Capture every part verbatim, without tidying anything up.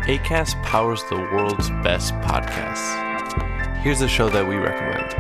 Acast powers the world's best podcasts. Here's a show that we recommend.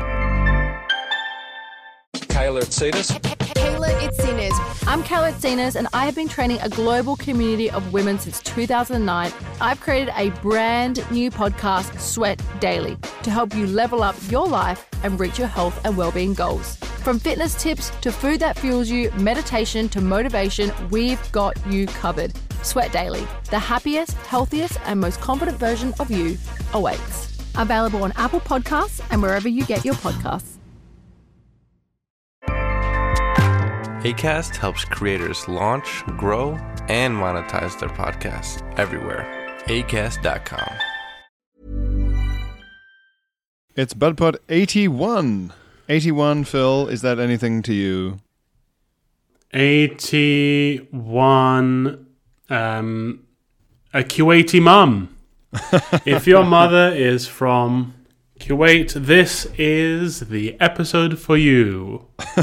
Kayla Itsinas. Kayla Itsinas. I'm Kayla Itsinas, and I have been training a global community of women since two thousand nine. I've created a brand new podcast, Sweat Daily, to help you level up your life and reach your health and well-being goals. From fitness tips to food that fuels you, meditation to motivation, we've got you covered. Sweat Daily, the happiest, healthiest, and most confident version of you awaits. Available on Apple Podcasts and wherever you get your podcasts. Acast helps creators launch, grow, and monetize their podcasts everywhere. Acast dot com. It's BudPod eighty-one. eighty-one, Phil, is that anything to you? eighty-one, um, a Kuwaiti mum. If your mother is from Kuwait, this is the episode for you.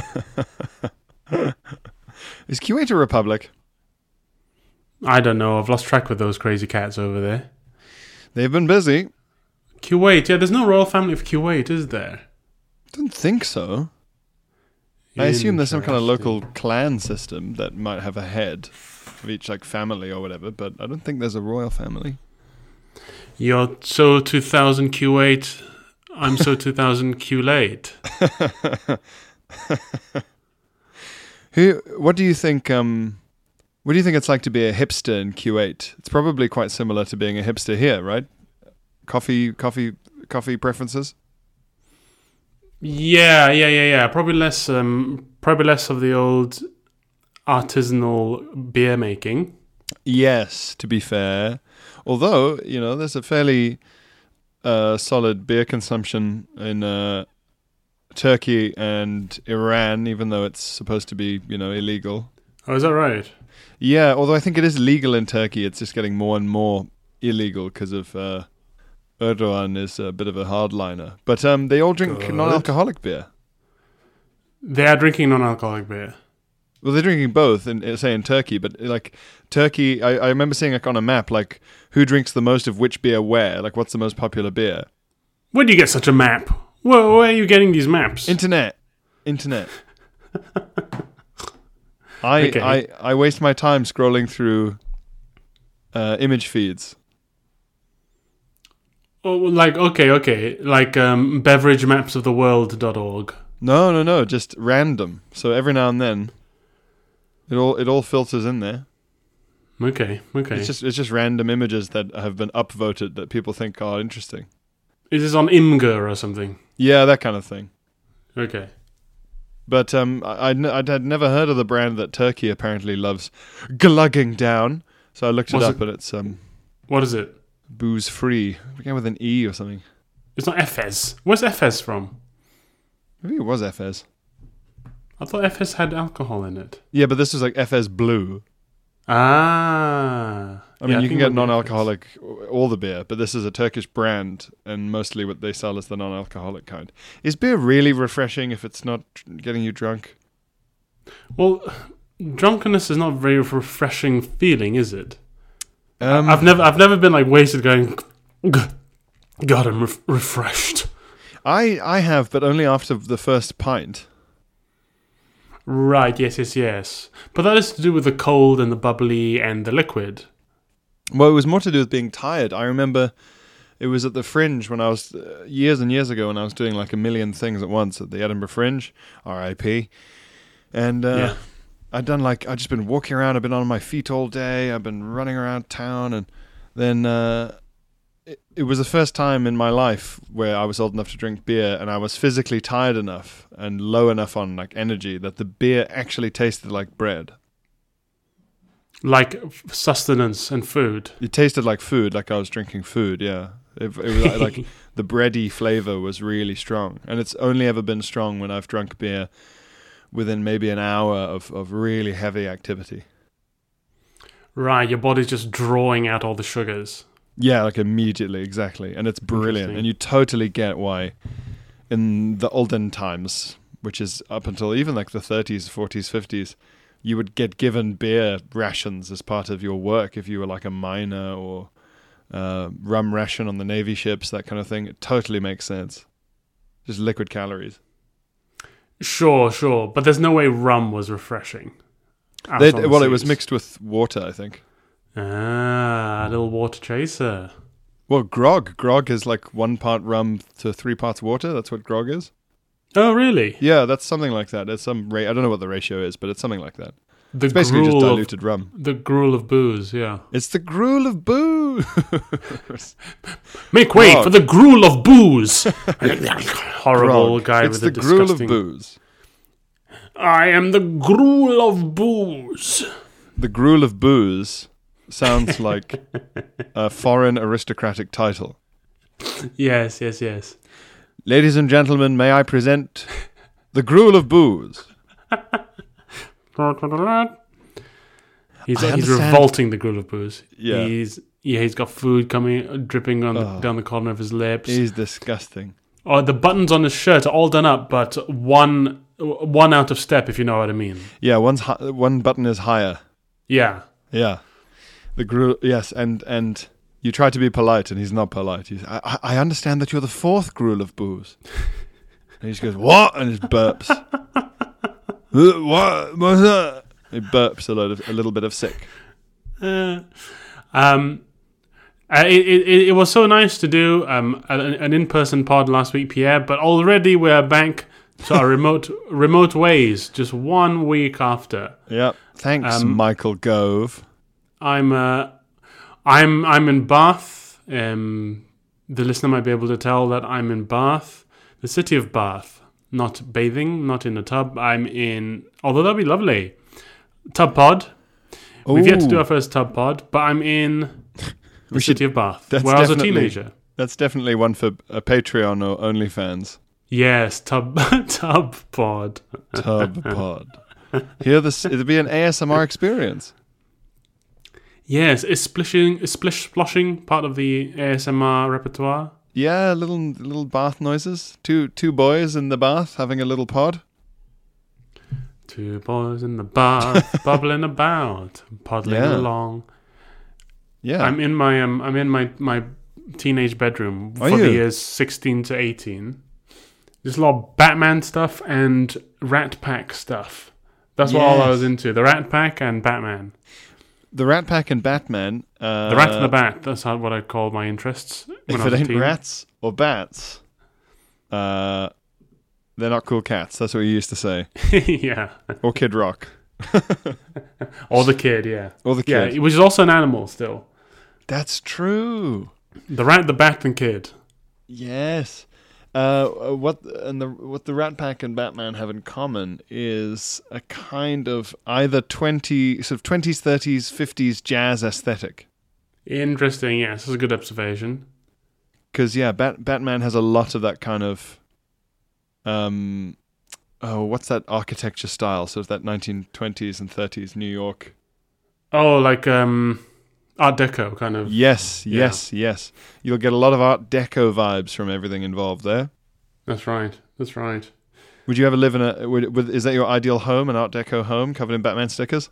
Is Kuwait a republic? I don't know. I've lost track with those crazy cats over there. They've been busy. Kuwait, yeah, there's no royal family of Kuwait, is there? Don't think so. I assume there's some kind of local clan system that might have a head of each like family or whatever, but I don't think there's a royal family. You're so two thousand Kuwait, I'm so two thousand Q-late. Who? What do you think? Um, what do you think it's like to be a hipster in Kuwait? It's probably quite similar to being a hipster here, right? Coffee, coffee, coffee preferences. Yeah, yeah, yeah, yeah. Probably less, um, probably less of the old artisanal beer making. Yes, to be fair. Although, you know, there's a fairly uh, solid beer consumption in uh, Turkey and Iran, even though it's supposed to be, you know, illegal. Oh, is that right? Yeah, although I think it is legal in Turkey. It's just getting more and more illegal because of uh, Erdogan is a bit of a hardliner. But um, they all drink Good. non-alcoholic beer. They are drinking non-alcoholic beer. Well, they're drinking both, in, say, in Turkey. But, like, Turkey, I, I remember seeing, like, on a map, like, who drinks the most of which beer where? Like, what's the most popular beer? Where do you get such a map? Where, where are you getting these maps? Internet. Internet. I, Okay. I I waste my time scrolling through uh, image feeds. Oh, like, okay, okay. Like um, beverage maps of the world dot org. No, no, no, just random. So every now and then, it all it all filters in there. Okay, okay. It's just it's just random images that have been upvoted that people think are interesting. Is this on Imgur or something? Yeah, that kind of thing. Okay. But um, I I'd, I'd had never heard of the brand that Turkey apparently loves glugging down. So I looked it Was up, it- and it's um What is it? booze free. I began with an E or something. It's not Efes. Where's Efes from? Maybe it was Efes. I thought Efes had alcohol in it. Yeah, but this was like Efes Blue. Ah. I mean, Yeah, you can think get it might be non-alcoholic, all the beer, but this is a Turkish brand, and mostly what they sell is the non-alcoholic kind. Is beer really refreshing if it's not getting you drunk? Efes. Well, drunkenness is not a very refreshing feeling, is it? Um, I've never, I've never been like wasted going. God, I'm ref- refreshed. I I have, but only after the first pint. Right. Yes. Yes. Yes. But that is to do with the cold and the bubbly and the liquid. Well, it was more to do with being tired. I remember it was at the Fringe when I was, uh, years and years ago, when I was doing like a million things at once at the Edinburgh Fringe, R I P. And uh, Yeah. I'd done like, I'd just been walking around, I've been on my feet all day, I've been running around town, and then uh, it, it was the first time in my life where I was old enough to drink beer, and I was physically tired enough and low enough on like energy that the beer actually tasted like bread. Like sustenance and food. It tasted like food, like I was drinking food, yeah. It, it was like, like the bready flavor was really strong. And it's only ever been strong when I've drunk beer within maybe an hour of, of really heavy activity. Right, your body's just drawing out all the sugars. Yeah, like immediately, exactly. And it's brilliant. Interesting. And you totally get why in the olden times, which is up until even like the thirties, forties, fifties, you would get given beer rations as part of your work if you were like a miner or uh, rum ration on the Navy ships, that kind of thing. It totally makes sense. Just liquid calories. Sure, sure. But there's no way rum was refreshing. out They'd- on the well, it was seas. mixed with water, I think. Ah, a little water chaser. Well, grog. Grog is like one part rum to three parts water. That's what grog is. Oh, really? Yeah, that's something like that. It's some ra- I don't know what the ratio is, but it's something like that. The It's basically just gruel of- diluted rum. The gruel of booze, yeah. It's the gruel of booze. Make way Grog. for the gruel of booze. Horrible Grog. guy It's with the a gruel of disgusting. booze. I am the gruel of booze. The gruel of booze sounds like a foreign aristocratic title. Yes, yes, yes. Ladies and gentlemen, may I present the gruel of booze. He's, I he's understand. revolting the gruel of booze. Yeah. He's yeah. He's got food coming, dripping on the, Oh. down the corner of his lips. He's disgusting. Oh, the buttons on his shirt are all done up, but one one out of step, if you know what I mean. Yeah, one's hi- one button is higher. Yeah. Yeah, the gruel. Yes, and and you try to be polite, and he's not polite. He's, I, I I understand that you're the fourth gruel of booze. And he just goes, what? And he burps. "Uh, what? What's that? He burps a, lot of, a little bit of sick. Uh, um, uh, it, it, it was so nice to do um, an, an in-person pod last week, Pierre, but already we're back to our remote remote ways just one week after. Yep. Thanks, Um, Michael Gove. I'm uh, I'm I'm in Bath. Um, the listener might be able to tell that I'm in Bath, the city of Bath. Not bathing, not in a tub. I'm in, although that'd be lovely. Tub pod. We've yet to do Ooh. our first tub pod, but I'm in the We should- city of Bath, that's where I was a definitely- teenager. That's definitely one for a Patreon or OnlyFans. Yes, tub tub pod. Tub pod. Hear this? It'll be an A S M R experience. Yes, is splishing, is splish sploshing part of the A S M R repertoire? Yeah, little little bath noises. Two two boys in the bath having a little pod. Two boys in the bath, bubbling about, poddling Yeah. along. Yeah. I'm in my um, I'm in my, my teenage bedroom Are for the you? years sixteen to eighteen. There's a lot of Batman stuff and Rat Pack stuff. That's what all I Yes. was into. The Rat Pack and Batman. The Rat Pack and Batman. Uh, The Rat and the Bat. That's how, what I call my interests when If I was it a ain't teen. rats or bats, uh, they're not cool cats. That's what you used to say. Yeah. Or Kid Rock. Or the kid, yeah. Or the Yeah, kid. which is also an animal still. That's true. The rat, the bat, and kid. Yes. Uh, what and the what the Rat Pack and Batman have in common is a kind of either twenty sort of twenties, thirties, fifties jazz aesthetic. Interesting, yes. That's a good observation. Because yeah, Bat- Batman has a lot of that kind of um oh what's that architecture style? Sort of that nineteen twenties and thirties New York. Oh, like um, Art Deco kind of. Yes, Yeah. yes, yes. You'll get a lot of Art Deco vibes from everything involved there. That's right. That's right. Would you ever live in a? Would, would, is that your ideal home, an Art Deco home covered in Batman stickers?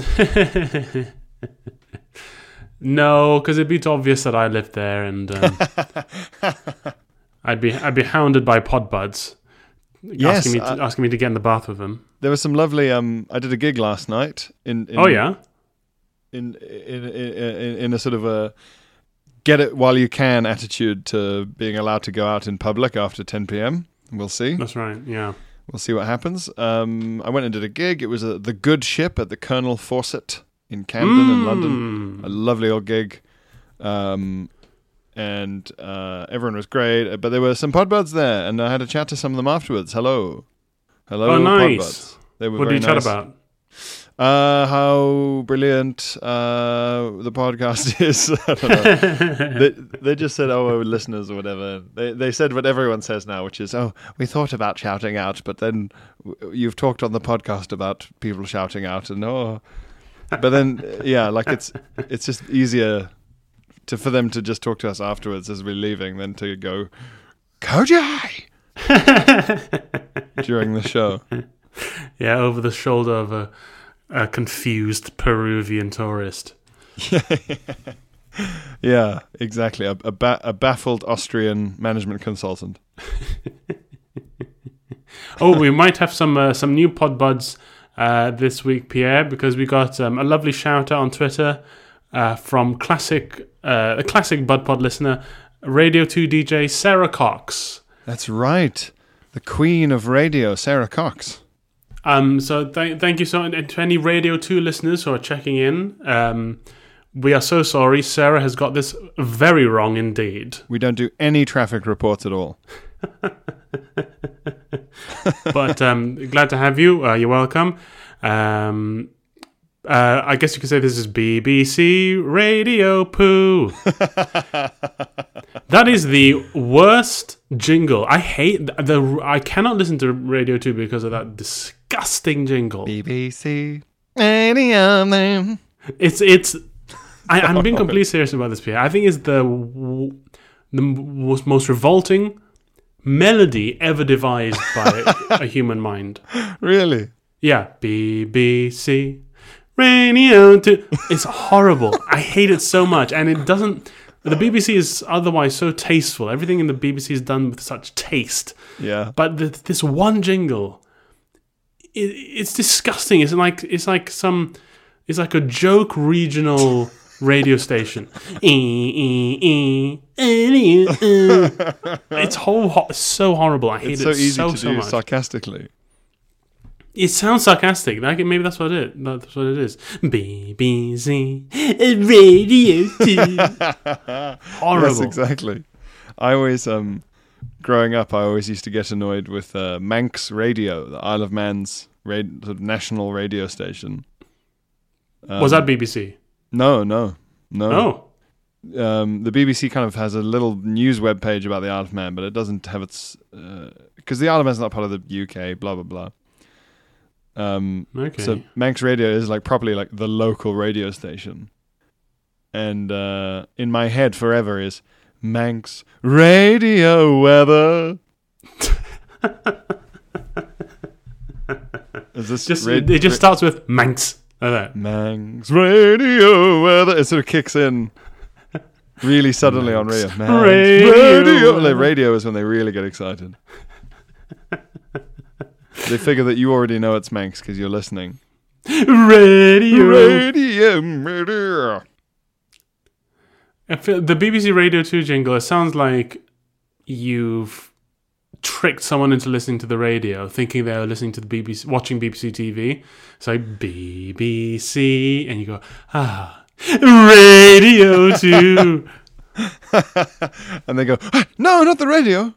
No, because it'd be too obvious that I lived there, and um, I'd be I'd be hounded by pod buds, Yes, asking me to, I- asking me to get in the bath with them. There was some lovely. Um, I did a gig last night in. in Oh yeah. In in, in in in a sort of a get it while you can attitude to being allowed to go out in public after ten p.m. We'll see. That's right. Yeah. We'll see what happens. Um, I went and did a gig. It was a, the Good Ship at the Colonel Fawcett in Camden in London. Mm. A lovely old gig. Um, and uh, everyone was great. But there were some podbuds there, and I had a chat to some of them afterwards. Hello. Hello, Oh, nice. podbuds. They were What very did you nice. chat about? Uh, how brilliant uh, the podcast is. I don't know. they, they just said, oh, we're listeners or whatever. They they said what everyone says now, which is, oh, we thought about shouting out, but then w- you've talked on the podcast about people shouting out, and oh, but then yeah, like it's it's just easier to for them to just talk to us afterwards as we're leaving than to go, Kojai during the show. Yeah, over the shoulder of a, a confused Peruvian tourist. Yeah, exactly. A, a, ba- a baffled Austrian management consultant. Oh, we might have some uh, some new pod buds uh, this week, Pierre, because we got um, a lovely shout out on Twitter uh, from classic uh, a classic Bud Pod listener, Radio two D J Sarah Cox. That's right. The queen of radio, Sarah Cox. Um, so th- thank you so much to any Radio two listeners who are checking in. Um, we are so sorry. Sarah has got this very wrong indeed. We don't do any traffic reports at all. But um, glad to have you. Uh, you're welcome. Um, uh, I guess you could say this is B B C Radio Poo. That is the worst jingle. I hate the, the. I cannot listen to Radio two because of that disgusting jingle. B B C Radio. It's it's. I, I'm being completely serious about this, Pierre. I think it's the the most, most revolting melody ever devised by a human mind. Really? Yeah, B B C Radio two. It's horrible. I hate it so much, and it doesn't. The B B C is otherwise so tasteful. Everything in the B B C is done with such taste. Yeah. But the, this one jingle, it, it's disgusting. It's like it's like some, it's like a joke regional radio station. It's whole so horrible. I hate It's it so easy so to so do much. sarcastically. It sounds sarcastic. Like maybe that's what it. That's what it is. B B C Radio two. Horrible. Yes, exactly. I always, um, growing up, I always used to get annoyed with uh, Manx Radio, the Isle of Man's ra- sort of national radio station. Um, Was that B B C? No, no, no. Oh. Um, the B B C kind of has a little news web page about the Isle of Man, but it doesn't have its because uh, the Isle of Man's not part of the U K. Blah blah blah. Um, Okay. So Manx Radio is like properly like the local radio station, and uh, in my head forever is Manx Radio weather. Is this Just ra- it just starts with Manx. Like that. Manx Radio weather? It sort of kicks in really suddenly on radio. Manx Radio. radio. Like radio is when they really get excited. They figure that you already know it's Manx because you're listening. Radio. Radio, radio. I feel the B B C Radio two jingle, it sounds like you've tricked someone into listening to the radio, thinking they were listening to the B B C, watching B B C T V. It's like B B C, and you go, ah, Radio two. And they go, ah, no, not the radio.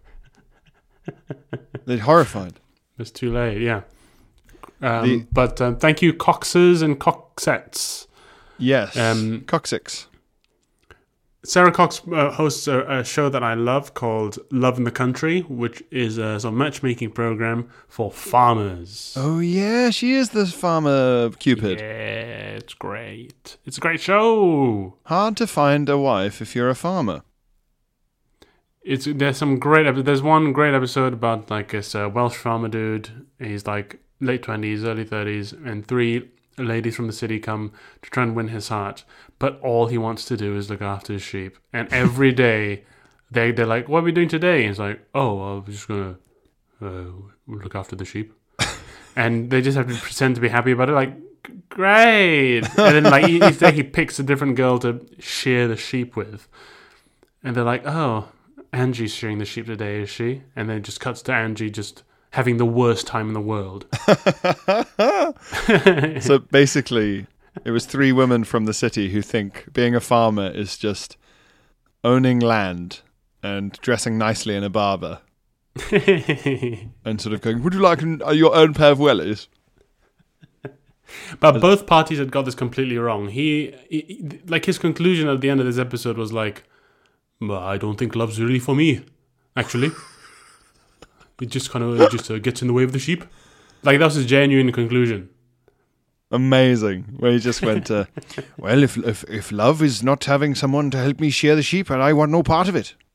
They're horrified. It's too late, yeah. Um, The- but um, thank you, Coxes and Coxettes. Yes. Um, Coccyx. Sarah Cox uh, hosts a, a show that I love called Love in the Country, which is a sort of matchmaking program for farmers. Oh, yeah, she is the farmer Cupid. Yeah, it's great. It's a great show. Hard to find a wife if you're a farmer. It's there's some great. epi- There's one great episode about like this uh, Welsh farmer dude. He's like late twenties, early thirties, and three ladies from the city come to try and win his heart. But all he wants to do is look after his sheep. And every day, they they're like, "What are we doing today?" And he's like, "Oh, well, we're just gonna uh, look after the sheep." And they just have to pretend to be happy about it. Like, great. And then like each day he picks a different girl to shear the sheep with, and they're like, "Oh, Angie's shearing the sheep today, is she?" And then it just cuts to Angie just having the worst time in the world. So basically, it was three women from the city who think being a farmer is just owning land and dressing nicely in a barber and sort of going, would you like an, uh, your own pair of wellies? But both parties had got this completely wrong. He, he, like his conclusion at the end of this episode was like, well, I don't think love's really for me, actually. It just kind of just uh, gets in the way of the sheep. Like, that was his genuine conclusion. Amazing. Where he just went, uh, well, if, if if love is not having someone to help me shear the sheep, and I want no part of it.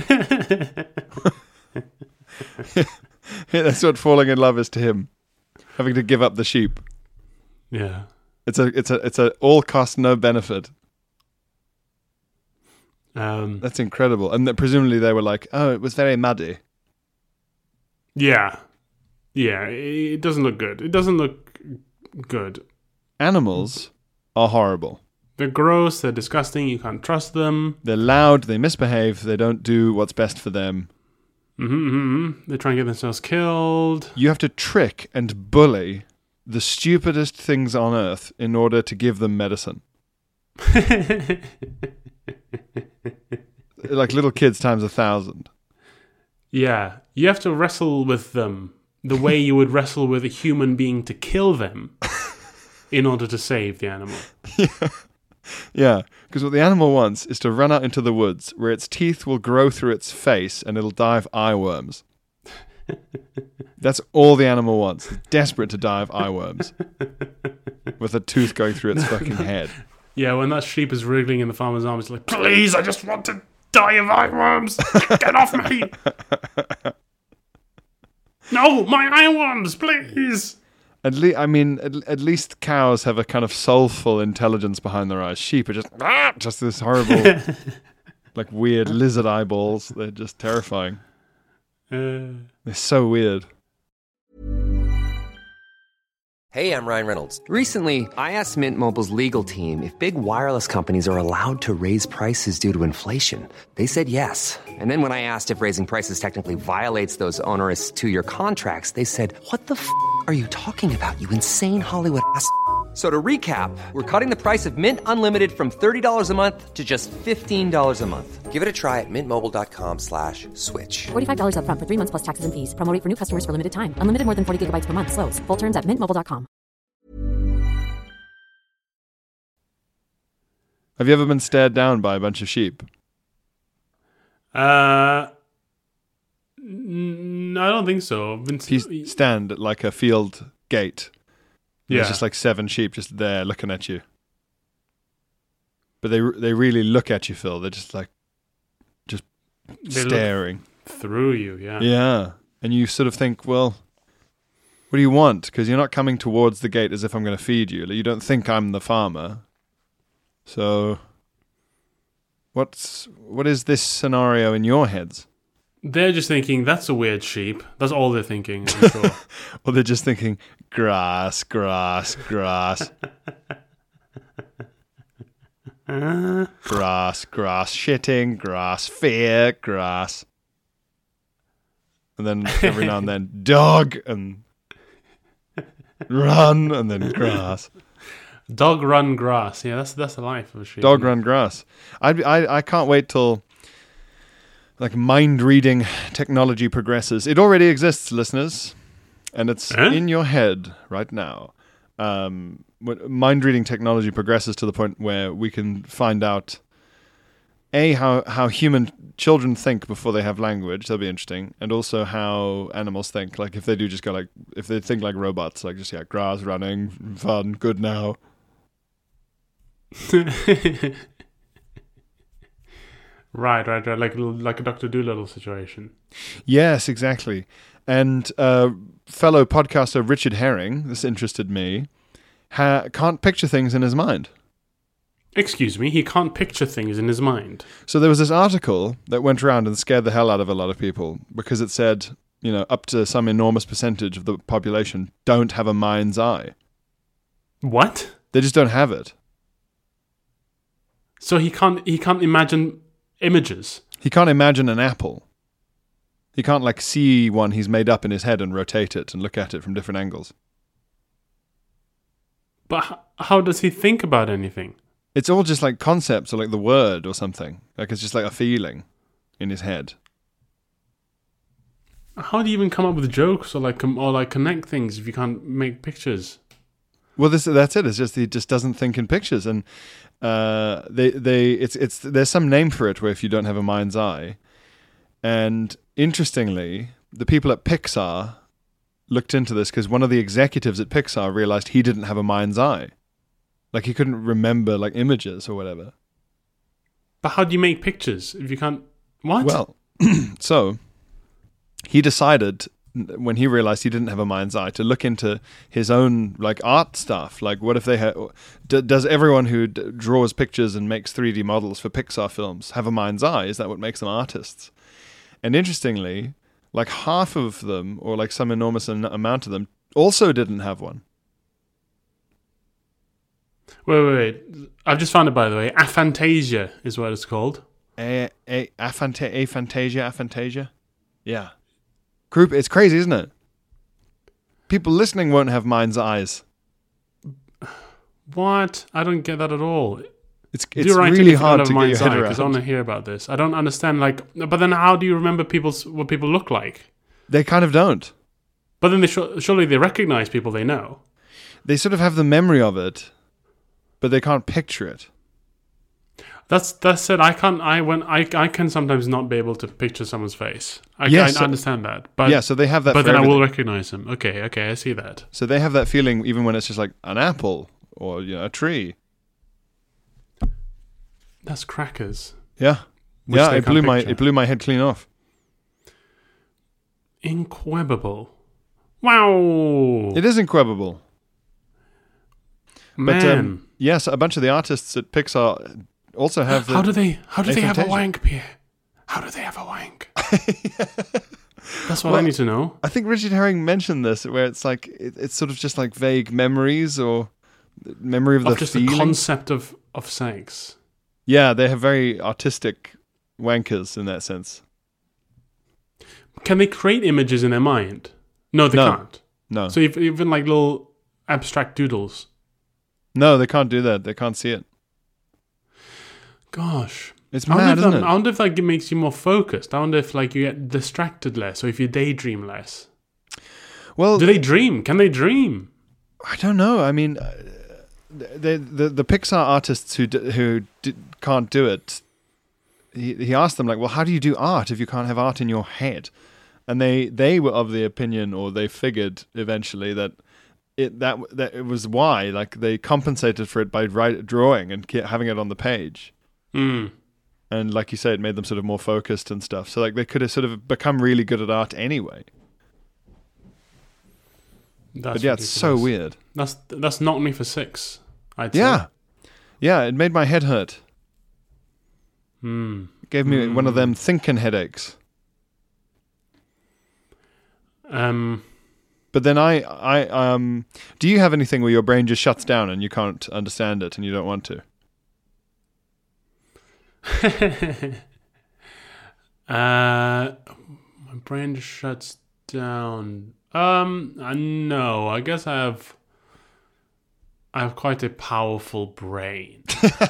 Yeah, that's what falling in love is to him. Having to give up the sheep. Yeah. It's a it's a it's a all cost no benefit. Um, That's incredible. And that presumably they were like, oh, it was very muddy. yeah. Yeah, it, it doesn't look good. It doesn't look good. Animals are horrible. They're gross, they're disgusting, you can't trust them. They're loud, they misbehave, they don't do what's best for them. Mm-hmm, mm-hmm. They try and get themselves killed. You have to trick and bully the stupidest things on earth in order to give them medicine. Like little kids times a thousand. Yeah, you have to wrestle with them the way you would wrestle with a human being to kill them in order to save the animal. Yeah, yeah. Because what the animal wants is to run out into the woods where its teeth will grow through its face and it'll die of eye worms. That's all the animal wants. It's desperate to die of eye worms with a tooth going through its fucking head. Yeah, when that sheep is wriggling in the farmer's arm, it's like, please, I just want to die of eye worms. Get off me. No, my eye worms, please. At least, I mean, at, at least cows have a kind of soulful intelligence behind their eyes. Sheep are just, ah, just this horrible, like weird lizard eyeballs. They're just terrifying. Uh, They're so weird. Hey, I'm Ryan Reynolds. Recently, I asked Mint Mobile's legal team if big wireless companies are allowed to raise prices due to inflation. They said yes. And then when I asked if raising prices technically violates those onerous two-year contracts, they said, what the f*** are you talking about, you insane Hollywood ass f- So to recap, we're cutting the price of Mint Unlimited from thirty dollars a month to just fifteen dollars a month. Give it a try at mintmobile.com slash switch. forty-five dollars up front for three months plus taxes and fees. Promo rate for new customers for limited time. Unlimited more than forty gigabytes per month. Slows full terms at mint mobile dot com. Have you ever been stared down by a bunch of sheep? uh, n- I don't think so. I've been If you stand at like a field gate, yeah. there's just like seven sheep just there looking at you. But they they really look at you, Phil. They're just like, just They look staring. through you, yeah. Yeah. And you sort of think, well, what do you want? Because you're not coming towards the gate as if I'm going to feed you. Like, you don't think I'm the farmer. So what's what is this scenario in your heads? They're just thinking, that's a weird sheep. That's all they're thinking, I'm sure. Or they're just thinking, grass, grass, grass. Grass, grass, shitting, grass, fear, grass. And then every now and then, dog, and run, and then grass. Dog run grass. Yeah, that's that's the life of a sheep. Dog run grass. I'd, I I can't wait till like mind reading technology progresses. It already exists, listeners, and it's Huh? in your head right now. Um, mind reading technology progresses to the point where we can find out a how how human children think before they have language. That'll be interesting, and also how animals think. Like if they do just go like if they think like robots, like just yeah, grass, running, fun, good now. Right, right, right. Like like a Doctor Dolittle situation. Yes, exactly. And uh, fellow podcaster Richard Herring, this interested me, ha- can't picture things in his mind. Excuse me, he can't picture things in his mind. So there was this article that went around and scared the hell out of a lot of people because it said, you know, up to some enormous percentage of the population don't have a mind's eye. What? They just don't have it. So he can't he can't imagine images. He can't imagine an apple. He can't like see one he's made up in his head and rotate it and look at it from different angles. But h- how does he think about anything? It's all just like concepts or like the word or something. Like it's just like a feeling in his head. How do you even come up with jokes or like com- or like connect things if you can't make pictures? Well, this that's it. It's just he just doesn't think in pictures, and uh, they they it's it's there's some name for it where if you don't have a mind's eye. And interestingly, the people at Pixar looked into this because one of the executives at Pixar realized he didn't have a mind's eye, like he couldn't remember like images or whatever. But how do you make pictures if you can't? What? Well, so he decided when he realized he didn't have a mind's eye, to look into his own like art stuff. Like, what if they had? D- does everyone who d- draws pictures and makes three D models for Pixar films have a mind's eye? Is that what makes them artists? And interestingly, like half of them, or like some enormous an- amount of them, also didn't have one. Wait, wait, wait. I've just found it, by the way. Aphantasia is what it's called. A, a, aphanta- aphantasia, aphantasia? Yeah. Group, it's crazy, isn't it? People listening won't have mind's eyes. What? I don't get that at all. It's, Do it's you write really anything out hard of to get your mind's head eye? Because I around. want to hear about this. I don't understand, like... But then how do you remember people's what people look like? They kind of don't. But then they sh- surely they recognize people they know. They sort of have the memory of it, but they can't picture it. That's that's it. I can't. I when I I can sometimes not be able to picture someone's face. I, Yeah, I so- understand that. But Yeah, so they have that But for then I will everything. recognize them. Okay, okay, I see that. So they have that feeling even when it's just like an apple or, you know, a tree. That's crackers. Yeah. Which yeah, they it can't blew my picture. it blew my head clean off. Inquebable. Wow. It is incredible. Man. But um, yes, a bunch of the artists at Pixar also have the, how do they? How do they have a aphantasia. wank, Pierre? How do they have a wank? That's what I Well, need to know. I think Richard Herring mentioned this, where it's like it, it's sort of just like vague memories or memory of the Of just the feeling. concept of of sex. Yeah, they have very artistic wankers in that sense. Can they create images in their mind? No, they No. can't. No, So if, even like little abstract doodles. no, they can't do that. They can't see it. Gosh. It's I wonder, mad, if isn't that, it? I wonder if like it makes you more focused. I wonder if like you get distracted less, or if you daydream less. Well, Do they dream? Can they dream? I don't know. I mean, uh, the the the Pixar artists who d- who d- can't do it. He he asked them like, well, how do you do art if you can't have art in your head? And they they were of the opinion, or they figured eventually that it that that it was why like they compensated for it by write, drawing and ke- having it on the page. Hmm. And like you say, it made them sort of more focused and stuff. So like they could have sort of become really good at art anyway. That's But yeah, it's so ridiculous. weird. That's that's knocked me for six. I'd Yeah, say. yeah, it made my head hurt. Hmm. It gave me one of them thinking headaches. Um. But then I, I, um, do you have anything where your brain just shuts down and you can't understand it and you don't want to? uh, my brain just shuts down. Um, uh, no, I guess I have. I have quite a powerful brain.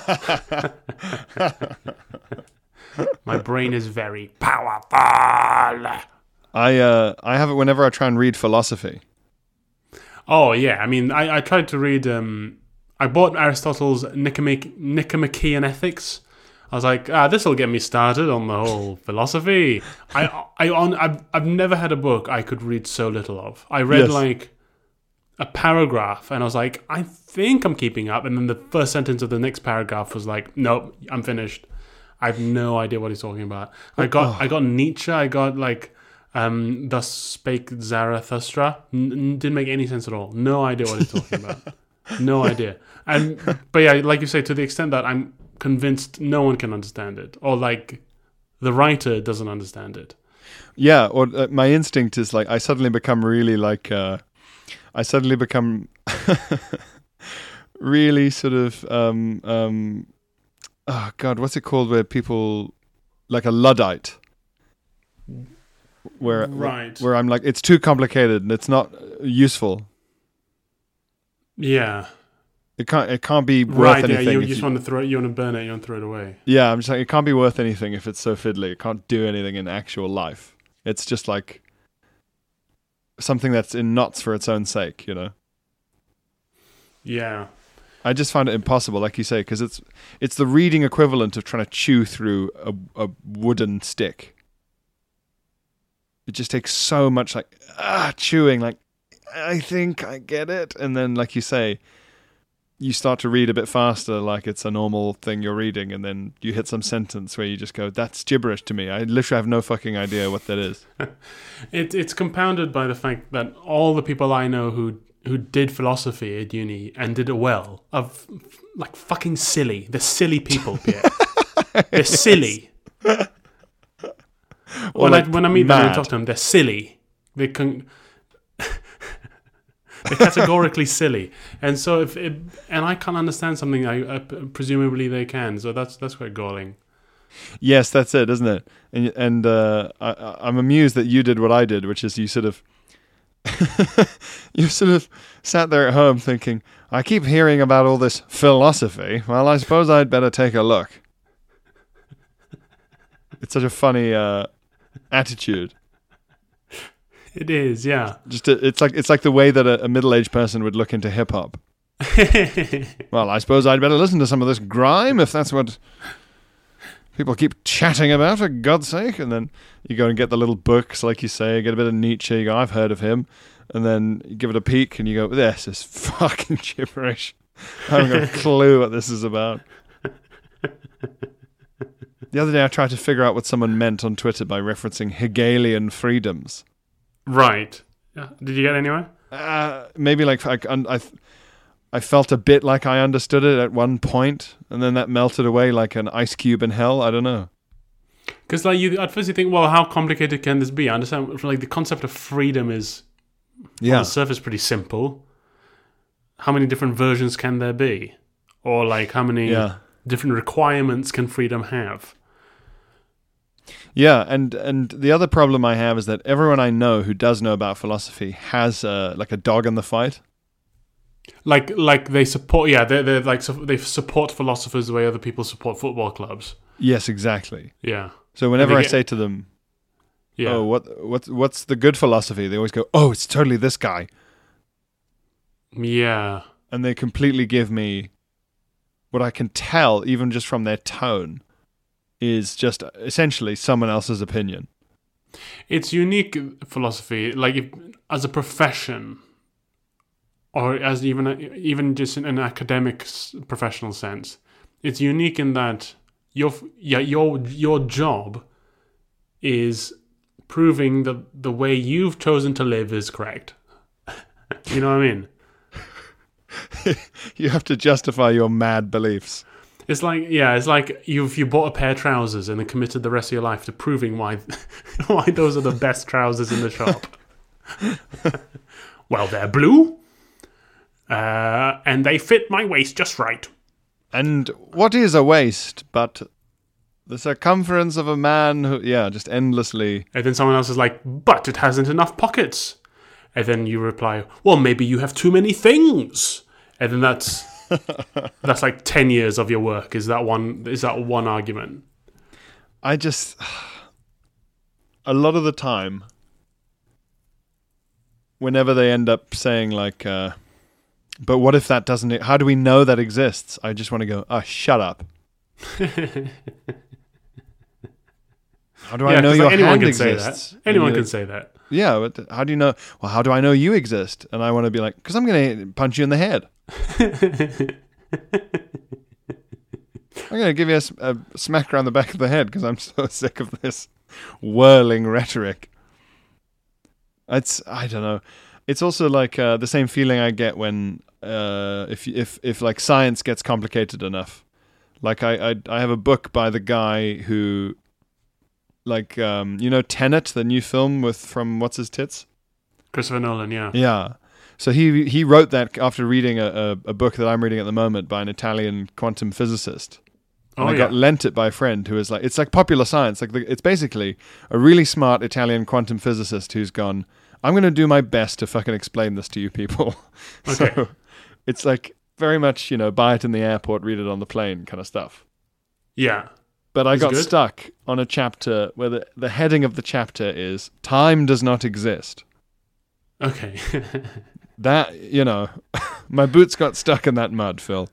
My brain is very powerful. I, uh, I have it whenever I try and read philosophy. Oh yeah, I mean, I, I tried to read. Um, I bought Aristotle's Nicomache- Nicomachean Ethics. I was like, ah, this will get me started on the whole philosophy. I, I, on, I've, I've never had a book I could read so little of. I read Yes. like a paragraph, and I was like, I think I'm keeping up. And then the first sentence of the next paragraph was like, nope, I'm finished. I have no idea what he's talking about. I got, I got Nietzsche. I got like, um, thus spake Zarathustra. N- n- didn't make any sense at all. No idea what he's talking about. No idea. And but yeah, like you say, to the extent that I'm convinced no one can understand it, or like the writer doesn't understand it. Yeah, or uh, my instinct is like I suddenly become really like uh, I suddenly become really sort of um, um, oh god, what's it called where people like a Luddite, where Right. where I'm like it's too complicated and it's not useful. Yeah. It can't it can't be worth Right. Yeah. anything. You if just you- want to throw it. You want to burn it. You want to throw it away. Yeah, I'm just like it can't be worth anything if it's so fiddly. It can't do anything in actual life. It's just like something that's in knots for its own sake, you know. Yeah. I just find it impossible, like you say, because it's it's the reading equivalent of trying to chew through a, a wooden stick. It just takes so much like ah chewing, like I think I get it, and then like you say, you start to read a bit faster, like it's a normal thing you're reading, and then you hit some sentence where you just go, "That's gibberish to me. I literally have no fucking idea what that is." it, it's compounded by the fact that all the people I know who who did philosophy at uni and did it well are f- like fucking silly. They're silly people, Pierre. They're silly. Or when, like I, when I meet them and I mad. talk to them, they're silly. They can. They're categorically silly, and so if it, and I can't understand something, I, I presumably they can. So that's that's quite galling. Yes, that's it, isn't it? And and uh, I, I'm amused that you did what I did, which is you sort of you sort of sat there at home thinking, I keep hearing about all this philosophy. Well, I suppose I'd better take a look. It's such a funny uh, attitude. It is, yeah. Just a, it's like it's like the way that a, a middle-aged person would look into hip hop. Well, I suppose I'd better listen to some of this grime if that's what people keep chatting about, for God's sake. And then you go and get the little books, like you say, get a bit of Nietzsche, you go, I've heard of him. And then you give it a peek and you go, this is fucking gibberish. I haven't got a clue what this is about. The other day I tried to figure out what someone meant on Twitter by referencing Hegelian freedoms. Right. Yeah. Did you get anywhere? Uh, maybe like I, I, I felt a bit like I understood it at one point, and then that melted away like an ice cube in hell. I don't know. Because like you, at first you think, well, how complicated can this be? I understand. Like the concept of freedom is, Yeah. on the surface, pretty simple. How many different versions can there be, or like how many Yeah. different requirements can freedom have? Yeah, and and the other problem I have is that everyone I know who does know about philosophy has uh, like a dog in the fight. Like, like they support, yeah, they they like su- they support philosophers the way other people support football clubs. Yes, exactly. Yeah, So whenever they I get- say to them, yeah. "Oh, what what's what's the good philosophy?" they always go, "Oh, it's totally this guy," Yeah. and they completely give me what I can tell, even just from their tone, is just essentially someone else's opinion. It's unique philosophy, like if, as a profession, or as even even just in an academic s- professional sense. It's unique in that your yeah your your job is proving that the way you've chosen to live is correct. You know what I mean? You have to justify your mad beliefs. It's like, yeah, it's like you if you bought a pair of trousers and then committed the rest of your life to proving why why those are the best trousers in the shop. Well, they're blue, uh, and they fit my waist just right. And what is a waist but the circumference of a man who, yeah, just endlessly. And then someone else is like, but it hasn't enough pockets. And then you reply, well, maybe you have too many things. And then that's that's like ten years of your work. Is that one? Is that one argument? I just, a lot of the time, whenever they end up saying like, uh, but what if that doesn't, how do we know that exists? I just want to go, oh, shut up. How do I Yeah, know 'cause, your like, anyone hand can exists? say that. Anyone And can you're say that. like, yeah, but how do you know? Well, how do I know you exist? And I want to be like, because I'm going to punch you in the head. I'm going to give you a, s- a smack around the back of the head because I'm so sick of this whirling rhetoric. It's, I don't know. It's also like uh, the same feeling I get when, uh, if, if, if like science gets complicated enough. Like I, I, I have a book by the guy who, like, um, you know, Tenet, the new film with, from What's His Tits? Christopher Nolan, yeah. Yeah. So he he wrote that after reading a, a, a book that I'm reading at the moment by an Italian quantum physicist. And Oh, I yeah. got lent it by a friend who is like, it's like popular science. Like the, it's basically a really smart Italian quantum physicist who's gone, I'm going to do my best to fucking explain this to you people. Okay. So it's like very much, you know, buy it in the airport, read it on the plane kind of stuff. Yeah. But I Is it got good? stuck on a chapter where the, the heading of the chapter is time does not exist. Okay. That, you know, my boots got stuck in that mud, Phil.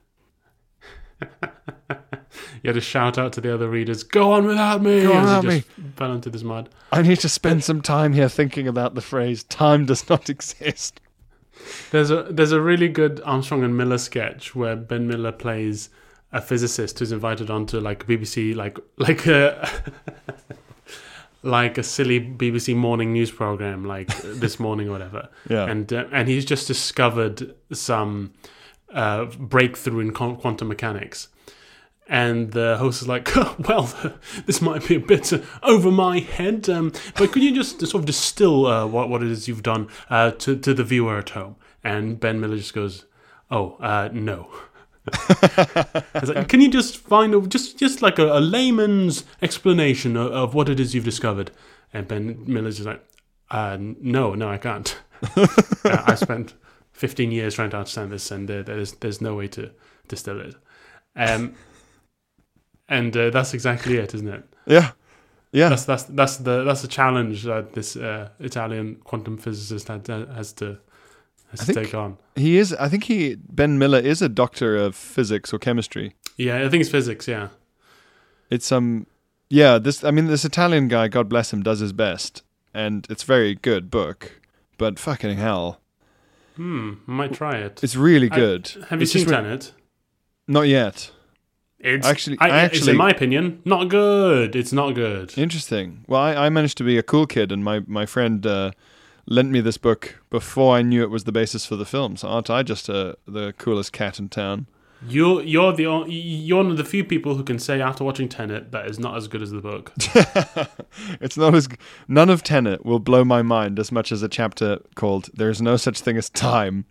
You had to shout out to the other readers, go on without me! Go on as you without just fell into this mud. I need to spend some time here thinking about the phrase time does not exist. There's a there's a really good Armstrong and Miller sketch where Ben Miller plays a physicist who's invited onto like a B B C like like a like a silly B B C morning news program like This Morning or whatever. Yeah. And uh, and he's just discovered some uh, breakthrough in qu- quantum mechanics. And the host is like, oh, well, this might be a bit uh, over my head, um, but could you just sort of distill uh, what, what it is you've done uh, to, to the viewer at home? And Ben Miller just goes, oh, uh, no. I was like, can you just find a, just, just like a, a layman's explanation of, of what it is you've discovered? And Ben Miller's just like, uh, no, no, I can't. uh, I spent fifteen years trying to understand this, and uh, there's, there's no way to distill it. Um, And uh, that's exactly it, isn't it? Yeah, yeah. That's that's that's the that's the challenge that this uh, Italian quantum physicist had, uh, has to has I to think take on. He is. I think he Ben Miller is a doctor of physics or chemistry. Yeah, I think it's physics. Yeah, It's um, yeah. This I mean, this Italian guy, God bless him, does his best, and it's a very good book. But fucking hell, hmm, I might try it. it's really I- good. have you It's seen just re- Tenet? Not yet. It's Actually- I, I it's actually- in my opinion not good. It's not good. Interesting. Well, I, I managed to be a cool kid, and my my friend uh, lent me this book before I knew it was the basis for the film. So aren't I just uh, the coolest cat in town? You're you're the on- you're one of the few people who can say after watching Tenet that is not as good as the book. It's not as none of Tenet will blow my mind as much as a chapter called "There is no such thing as time."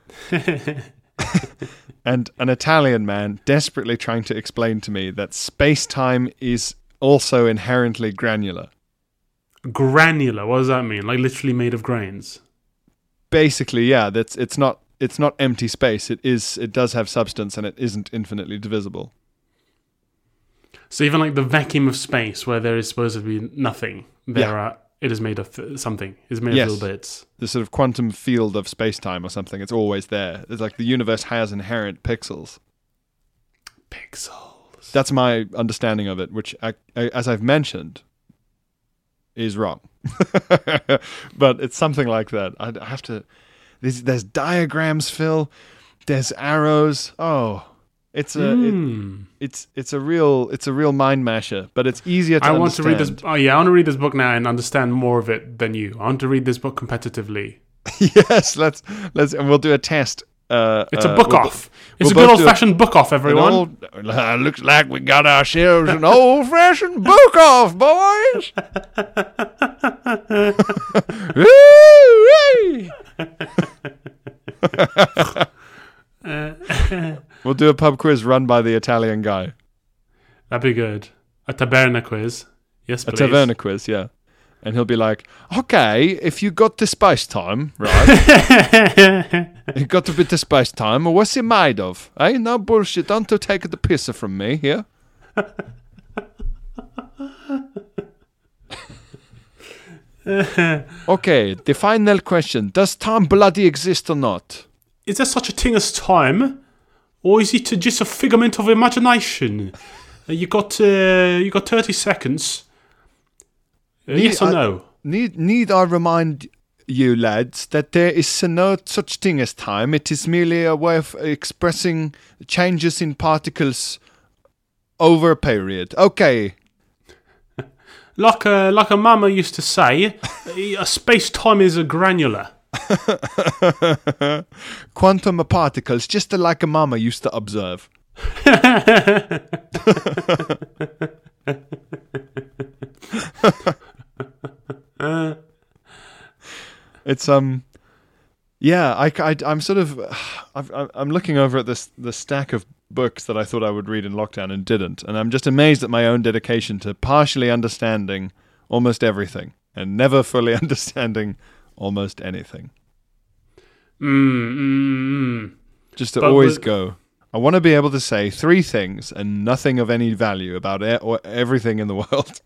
And an Italian man desperately trying to explain to me that space-time is also inherently granular. Granular. What does that mean? Like literally made of grains. Basically, yeah, that's it's not it's not empty space. It is it does have substance, and it isn't infinitely divisible. So even like the vacuum of space, where there is supposed to be nothing, there Yeah. are it is made of th- something. It's made Yes. of little bits. The sort of quantum field of space-time or something. It's always there. It's like the universe has inherent pixels. Pixels. That's my understanding of it, which, I, I, as I've mentioned, is wrong. But it's something like that. I, I have to. There's, there's diagrams, Phil. There's arrows. Oh, it's a Hmm. it, it's it's a real it's a real mind masher. But it's easier to I understand. want to read this. Oh yeah, I want to read this book now and understand more of it than you. I want to read this book competitively. Yes, let's let's and we'll do a test. Uh, It's uh, a book we'll- off. It's we'll a good both old do fashioned book off, An everyone. old, uh, looks like we got ourselves an old-fashioned book off, boys. Woo-wee. We'll do a pub quiz run by the Italian guy. That'd be good. A taberna quiz. Yes, A please. taverna quiz, yeah. And he'll be like, okay, if you got the space time, right? You got a bit of space time, what's it made of? Eh? No bullshit, don't take the pisser from me here. Okay, the final question. Does time bloody exist or not? Is there such a thing as time, or is it just a figment of imagination? Uh, you got uh, you got thirty seconds. Uh, yes or I- no? Need, need I remind you, lads, that there is no such thing as time. It is merely a way of expressing changes in particles over a period. Okay. Like a like a mama used to say, a space time is a granular. Quantum particles, just like a mama used to observe. It's um, yeah. I, I I'm sort of, I've, I'm looking over at this the stack of books that I thought I would read in lockdown and didn't, and I'm just amazed at my own dedication to partially understanding almost everything and never fully understanding almost anything. Mm, mm, mm. Just to But always with- go. I want to be able to say three things and nothing of any value about e- or everything in the world.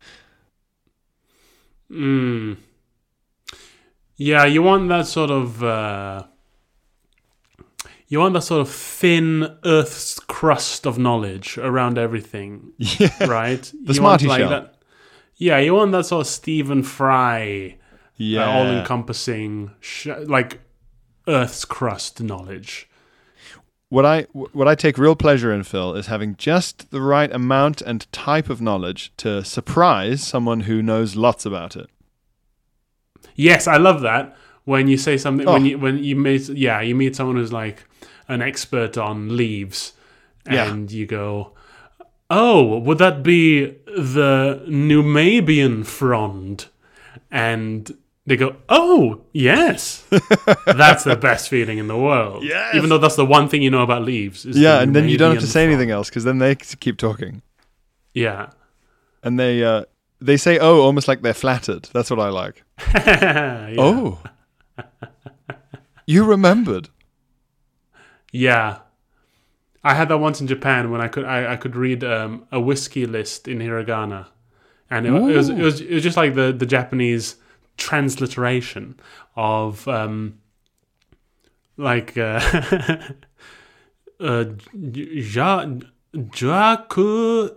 Mm. Yeah, you want that sort of uh, you want that sort of thin Earth's crust of knowledge around everything, Yeah. right? The You Smarty want, like, Shell. that- yeah, you want that sort of Stephen Fry, Yeah. uh, all-encompassing, sh- like Earth's crust knowledge. What I what I take real pleasure in, Phil, is having just the right amount and type of knowledge to surprise someone who knows lots about it. Yes, I love that. When you say something, Oh. when you when you meet, yeah, you meet someone who's like an expert on leaves, and Yeah. you go, "Oh, would that be the Numidian frond?" And they go, "Oh, yes." That's the best feeling in the world. Yes. Even though that's the one thing you know about leaves. Is Yeah, the and then you don't have to Numidian say anything frond. else because then they keep talking. Yeah. And they uh, they say "oh" almost like they're flattered. That's what I like. Yeah. Oh, you remembered. Yeah. I had that once in Japan when I could I, I could read um, a whiskey list in hiragana, and it, it was it was it was just like the, the Japanese transliteration of um, like uh, uh, ja, Jaku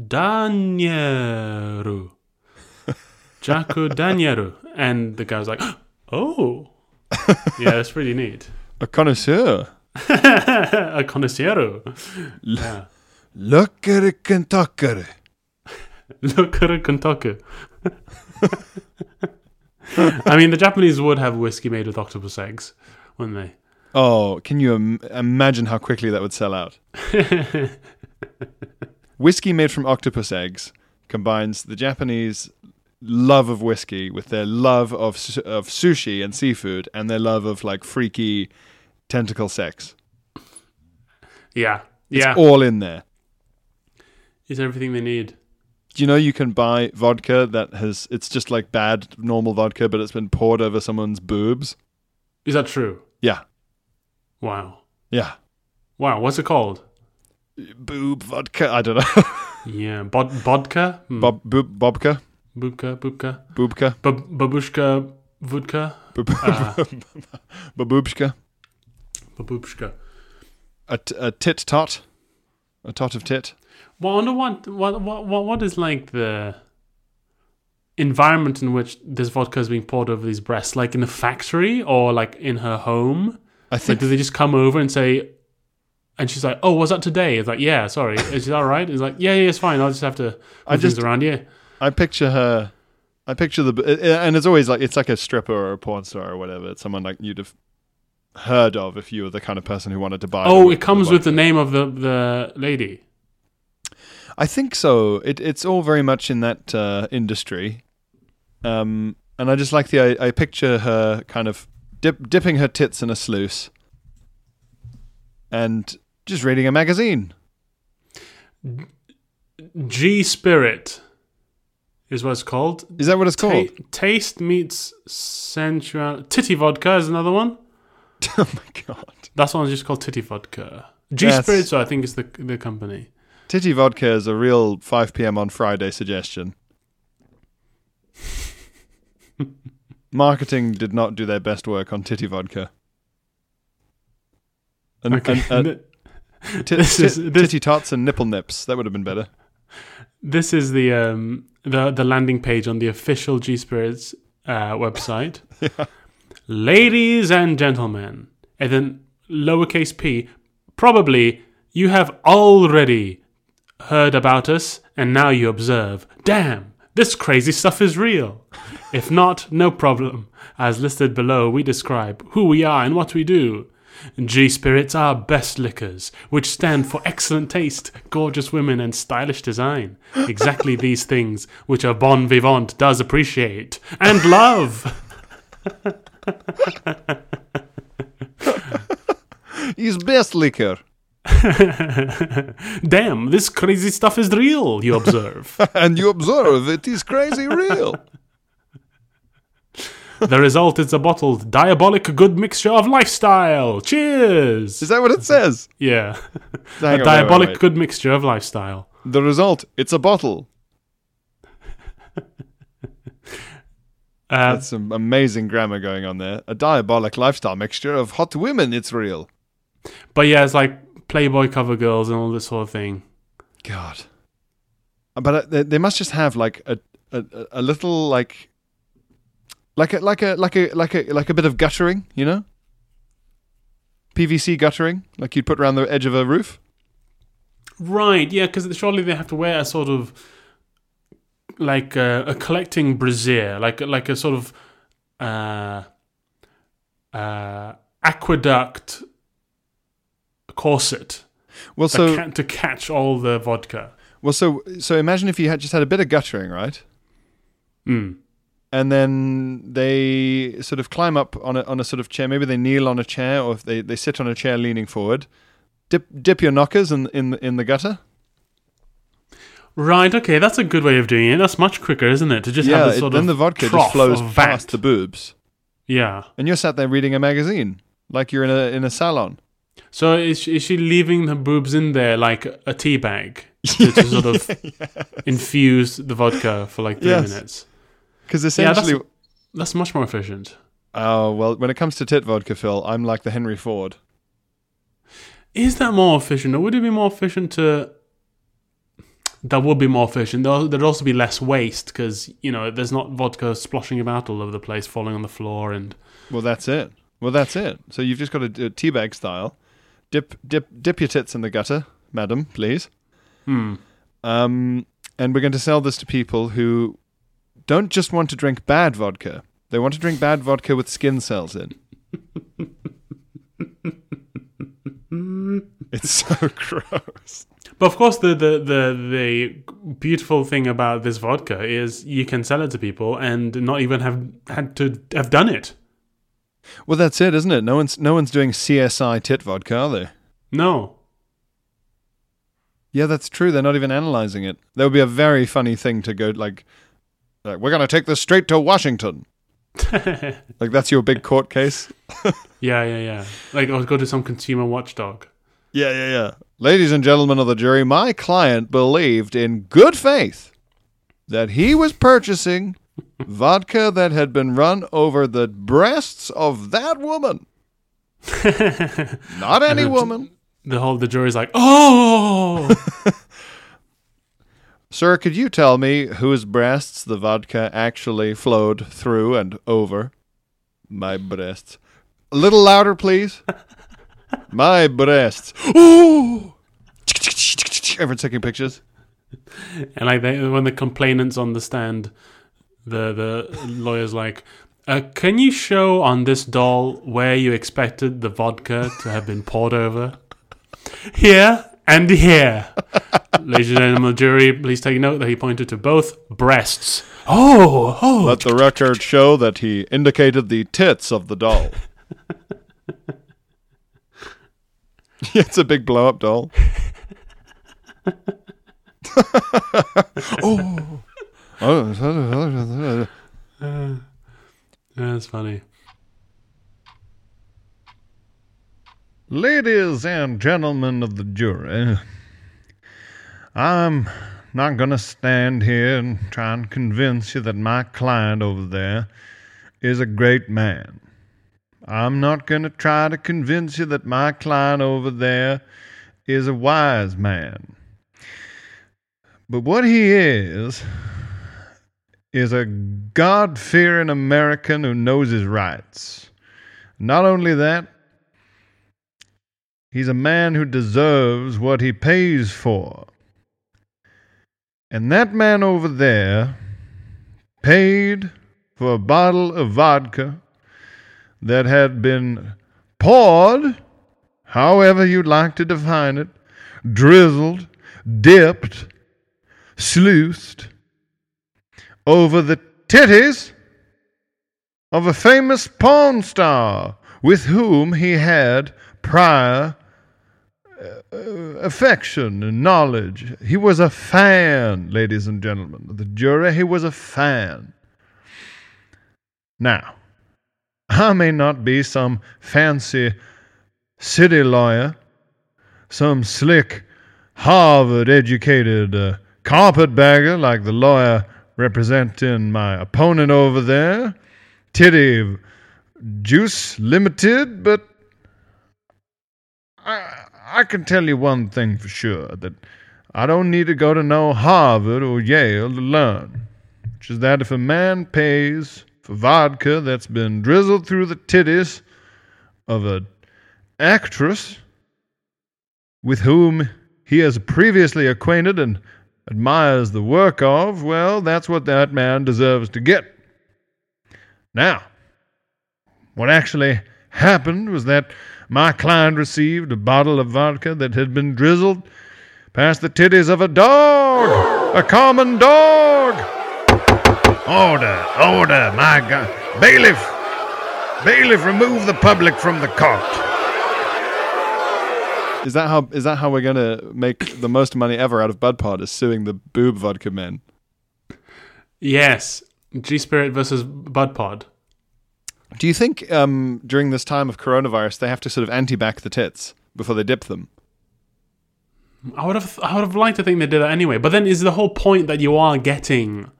Danyeru, Jaku Danyeru, and the guy was like, "Oh, yeah, that's pretty neat." A connoisseur. A connoisseur. Yeah. Look at it, Kentucky. Look at a Kentucky. I mean, the Japanese would have whiskey made with octopus eggs, wouldn't they? Oh, can you Im- imagine how quickly that would sell out? Whiskey made from octopus eggs combines the Japanese love of whiskey with their love of su- of sushi and seafood and their love of like freaky tentacle sex. Yeah. Yeah. All in there. It's everything they need. Do you know you can buy vodka that has, it's just like bad normal vodka, but it's been poured over someone's boobs? Is that true? Yeah. Wow. Yeah. Wow. What's it called? Boob vodka. I don't know. Yeah. Bod- bodka? Hmm. Bob, boob, bobka? Bubka? Bubka? Boobka? Bab- babushka? Vodka? Boob- Uh, Baboobshka? babushka. A, t- a tit tot? A tot of tit? Well, I wonder what, what, what, what what is like the environment in which this vodka is being poured over these breasts? Like in a factory or like in her home? I Like, think do they just come over and say, and she's like, "Oh, was that today?" It's like, "Yeah, sorry, is that all right?" It's like, "Yeah, yeah, it's fine. I'll just have to move I things just- around you." I picture her. I picture the, and it's always like it's like a stripper or a porn star or whatever. It's someone like you'd have heard of if you were the kind of person who wanted to buy. Oh, the- it comes the with the vodka. name of the the lady. I think so. It it's all very much in that uh, industry, um, and I just like the. I, I picture her kind of dip, dipping her tits in a sluice, and just reading a magazine. G Spirit is what it's called. Is that what it's Ta- called? taste meets sensual. Titty vodka is another one. Oh my god! That's one just called Titty vodka. G That's- Spirit, so I think is the the company. Titty vodka is a real five p.m. on Friday suggestion. Marketing did not do their best work on titty vodka. And, Okay. and, uh, tit- This tit- is- this- titty tots and nipple nips. That would have been better. This is the um the the landing page on the official G Spirits uh, website. Ladies and gentlemen, and then lowercase p. Probably you have already heard about us, and now you observe. Damn, this crazy stuff is real. If not, no problem. As listed below, we describe who we are and what we do. G Spirits are best liquors, which stand for excellent taste, gorgeous women, and stylish design. Exactly these things which a bon vivant does appreciate and love. He's best liquor. Damn, this crazy stuff is real, you observe. And you observe it is crazy real. The result is a bottled, diabolic good mixture of lifestyle. Cheers! Is that what it says? Yeah. Hang on, a diabolic wait, wait, wait. good mixture of lifestyle. The result, it's a bottle. Uh, That's some amazing grammar going on there. A diabolic lifestyle mixture of hot women, it's real. but yeah, it's like Playboy cover girls and all this sort of thing. God. But uh, they, they must just have like a, a a little like like a like a like a like a like a bit of guttering, you know? P V C guttering, like you'd put around the edge of a roof. Right, yeah, because surely they have to wear a sort of like a, a collecting brassiere, like like a sort of uh, uh, aqueduct corset. Well, so ca- to catch all the vodka. Well, so so imagine if you had just had a bit of guttering, right? Mm. And then they sort of climb up on a on a sort of chair. Maybe they kneel on a chair, or if they, they sit on a chair leaning forward. Dip dip your knockers in in in the gutter. Right. Okay, that's a good way of doing it. That's much quicker, isn't it? To just yeah, have a it, sort then of the vodka trough just flows of vat. past the boobs, Yeah. and you're sat there reading a magazine like you're in a in a salon. So is she, is she leaving her boobs in there like a tea bag to, to sort of yes. infuse the vodka for like three Yes. minutes? Because Yeah, essentially, that's, that's much more efficient. oh well, when it comes to tit vodka, Phil, I'm like the Henry Ford. Is that more efficient, or would it be more efficient to? That would be more efficient. There'll, there'd also be less waste because you know there's not vodka splashing about all over the place, falling on the floor, and Well, that's it. Well, that's it. So you've just got to do it teabag style. Dip, dip, dip your tits in the gutter, madam, please. hmm. Um, and we're going to sell this to people who don't just want to drink bad vodka. They want to drink bad vodka with skin cells in. It's so gross. But of course, the, the, the, the beautiful thing about this vodka is you can sell it to people and not even have had to have done it. Well, that's it, isn't it? No one's no one's doing C S I tit vodka, are they? No. Yeah, that's true. They're not even analyzing it. That would be a very funny thing to go like, like we're going to take this straight to Washington. Like that's your big court case. Yeah, yeah, yeah. Like, I'll go to some consumer watchdog. Yeah, yeah, yeah. Ladies and gentlemen of the jury, my client believed in good faith that he was purchasing vodka that had been run over the breasts of that woman. Not any the, woman. The whole the jury's like, oh. Sir, could you tell me whose breasts the vodka actually flowed through and over? My breasts. A little louder, please. My breasts. Ooh! Everyone's taking pictures. And like they, when the complainant's on the stand, the the lawyer's like, uh, "Can you show on this doll where you expected the vodka to have been poured over? Here and here." Ladies and gentlemen of the jury, please take note that he pointed to both breasts. Oh, oh! Let the record show that he indicated the tits of the doll. It's a big blow-up doll. Oh. Oh. Uh, that's funny. Ladies and gentlemen of the jury, I'm not going to stand here and try and convince you that my client over there is a great man. I'm not going to try to convince you that my client over there is a wise man. But what he is, is a God-fearing American who knows his rights. Not only that, he's a man who deserves what he pays for. And that man over there paid for a bottle of vodka that had been poured, however you'd like to define it, drizzled, dipped, sluiced over the titties of a famous porn star with whom he had prior uh, affection and knowledge. He was a fan, ladies and gentlemen of the jury. He was a fan. Now, I may not be some fancy city lawyer, some slick Harvard-educated uh, carpetbagger like the lawyer representing my opponent over there, Titty Juice Limited, but I, I can tell you one thing for sure, that I don't need to go to no Harvard or Yale to learn, which is that if a man pays for vodka that's been drizzled through the titties of a actress with whom he is previously acquainted and admires the work of, well, that's what that man deserves to get. Now, what actually happened was that my client received a bottle of vodka that had been drizzled past the titties of a dog, a common dog. Order, order, my God. Bailiff, bailiff, remove the public from the cart. Is that how is that how we're gonna make the most money ever out of Bud Pod, is suing the boob vodka men? Yes. G-Spirit versus Bud Pod. Do you think um, during this time of coronavirus they have to sort of anti-back the tits before they dip them? I would have I would have liked to think they did that anyway. But then is the whole point that you are getting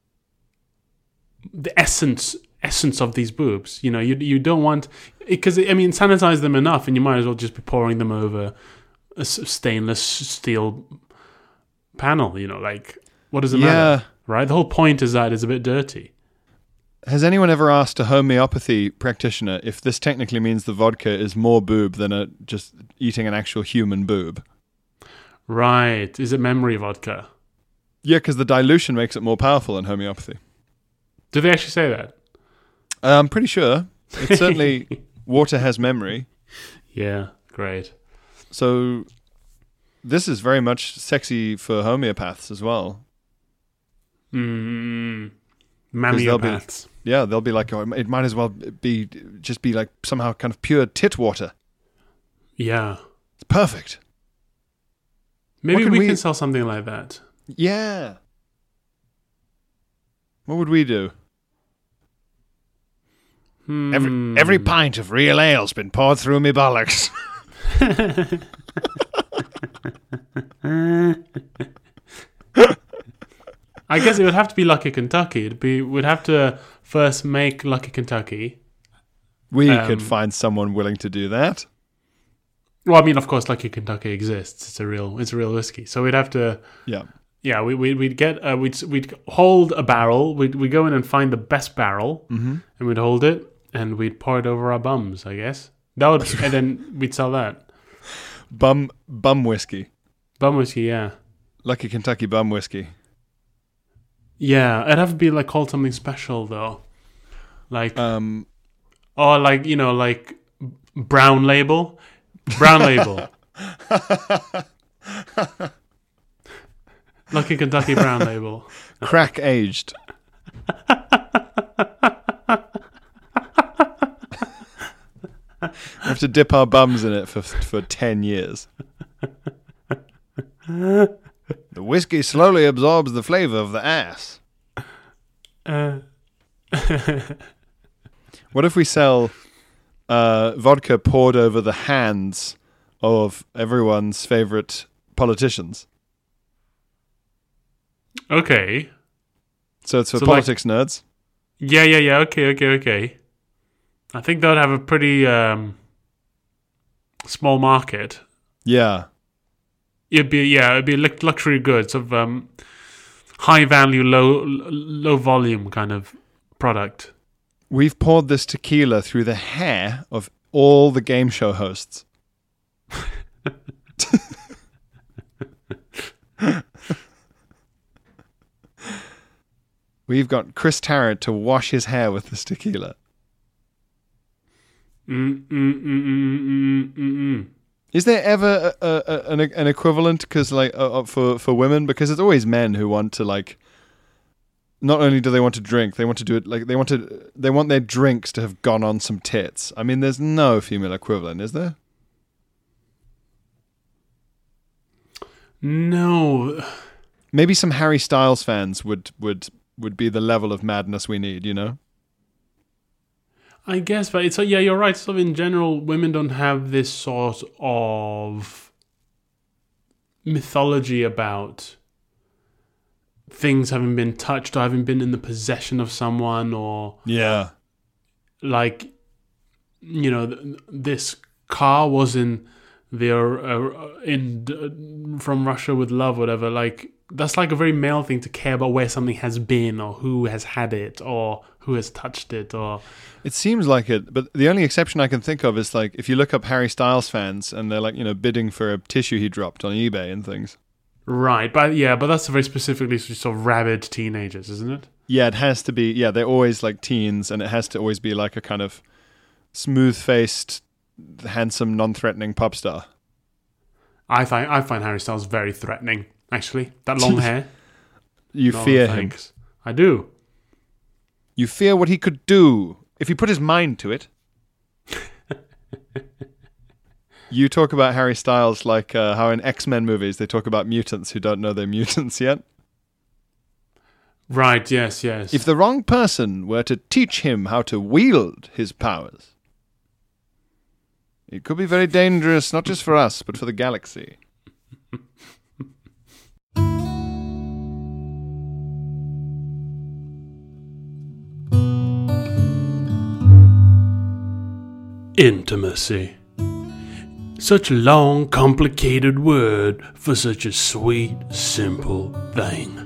the essence essence of these boobs? You know, you you don't want, because I mean, sanitize them enough, and you might as well just be pouring them over a stainless steel panel. You know, like, what does it Yeah. matter, right? The whole point is that it's a bit dirty. Has anyone ever asked a homeopathy practitioner if this technically means the vodka is more boob than a, just eating an actual human boob? Right? Is it memory vodka? Yeah, because the dilution makes it more powerful in homeopathy. Do they actually say that? I'm pretty sure. It's certainly water has memory. Yeah, great. So this is very much sexy for homeopaths as well. Mm, they'll be- Mammopaths. Yeah, they'll be like, oh, it might as well be just be like somehow kind of pure tit water. Yeah. It's perfect. Maybe What can we, we- can sell something like that. Yeah. What would we do? Hmm. Every every pint of real ale's been poured through me bollocks. I guess it would have to be Lucky Kentucky. It'd be we'd have to first make Lucky Kentucky. We Um, could find someone willing to do that. Well, I mean, of course, Lucky Kentucky exists. It's a real, it's a real whiskey. So we'd have to, Yeah. yeah, we we we'd get, uh, we'd we'd hold a barrel. We'd we go in and find the best barrel, Mm-hmm. and we'd hold it, and we'd pour it over our bums. I guess that would, and then we'd sell that Bum bum whiskey. bum whiskey. Yeah, Lucky Kentucky bum whiskey. yeah. It'd have to be like called something special though, like Um or like you know like brown label, brown label. Lucky Kentucky brown label. crack aged. We have to dip our bums in it for for ten years. The whiskey slowly absorbs the flavor of the ass. Uh, What if we sell uh, vodka poured over the hands of everyone's favorite politicians? okay. So it's for So, like- politics nerds. Yeah, yeah, yeah. Okay, okay, okay. I think that would have a pretty um, small market. Yeah. It'd be yeah, it'd be lux- luxury goods of um, high value, low low volume kind of product. We've poured this tequila through the hair of all the game show hosts. We've got Chris Tarrant to wash his hair with this tequila. Mm, mm, mm, mm, mm, mm, mm. Is there ever a, a, a, an, an equivalent? Because like uh, uh, for for women, because it's always men who want to like. Not only do they want to drink, they want to do it like they want to. They want their drinks to have gone on some tits. I mean, there's no female equivalent, is there? No, Maybe some Harry Styles fans would would would be the level of madness we need. You know. I guess, but it's yeah, you're right. So in general, women don't have this sort of mythology about things having been touched or having been in the possession of someone, or Yeah. like, you know, th- this car was in the uh, in uh, from Russia with love, whatever. Like, that's like a very male thing to care about where something has been or who has had it or who has touched it. Or it seems like it, but the only exception I can think of is like if you look up Harry Styles fans and they're like, you know, bidding for a tissue he dropped on eBay and things. Right, but yeah, but that's very specifically sort of rabid teenagers, isn't it? Yeah, it has to be. Yeah, they're always like teens, and it has to always be like a kind of smooth-faced, handsome, non-threatening pop star. I find I find Harry Styles very threatening. Actually, that long hair. You no, fear thanks. him. I do. You fear what he could do if he put his mind to it. You talk about Harry Styles like uh, how in X-Men movies they talk about mutants who don't know they're mutants yet. Right, yes, yes. If the wrong person were to teach him how to wield his powers, it could be very dangerous, not just for us, but for the galaxy. Intimacy. Such a long, complicated word for such a sweet, simple thing.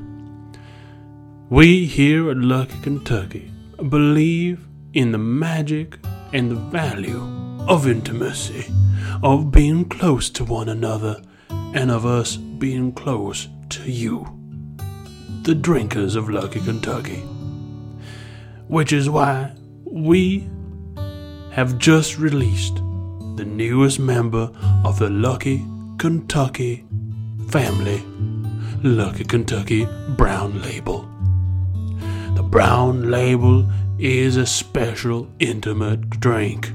We here at Lucky Kentucky believe in the magic and the value of intimacy, of being close to one another, and of us being close to you, the drinkers of Lucky Kentucky. Which is why we have just released the newest member of the Lucky Kentucky family, Lucky Kentucky Brown Label. The Brown Label is a special intimate drink.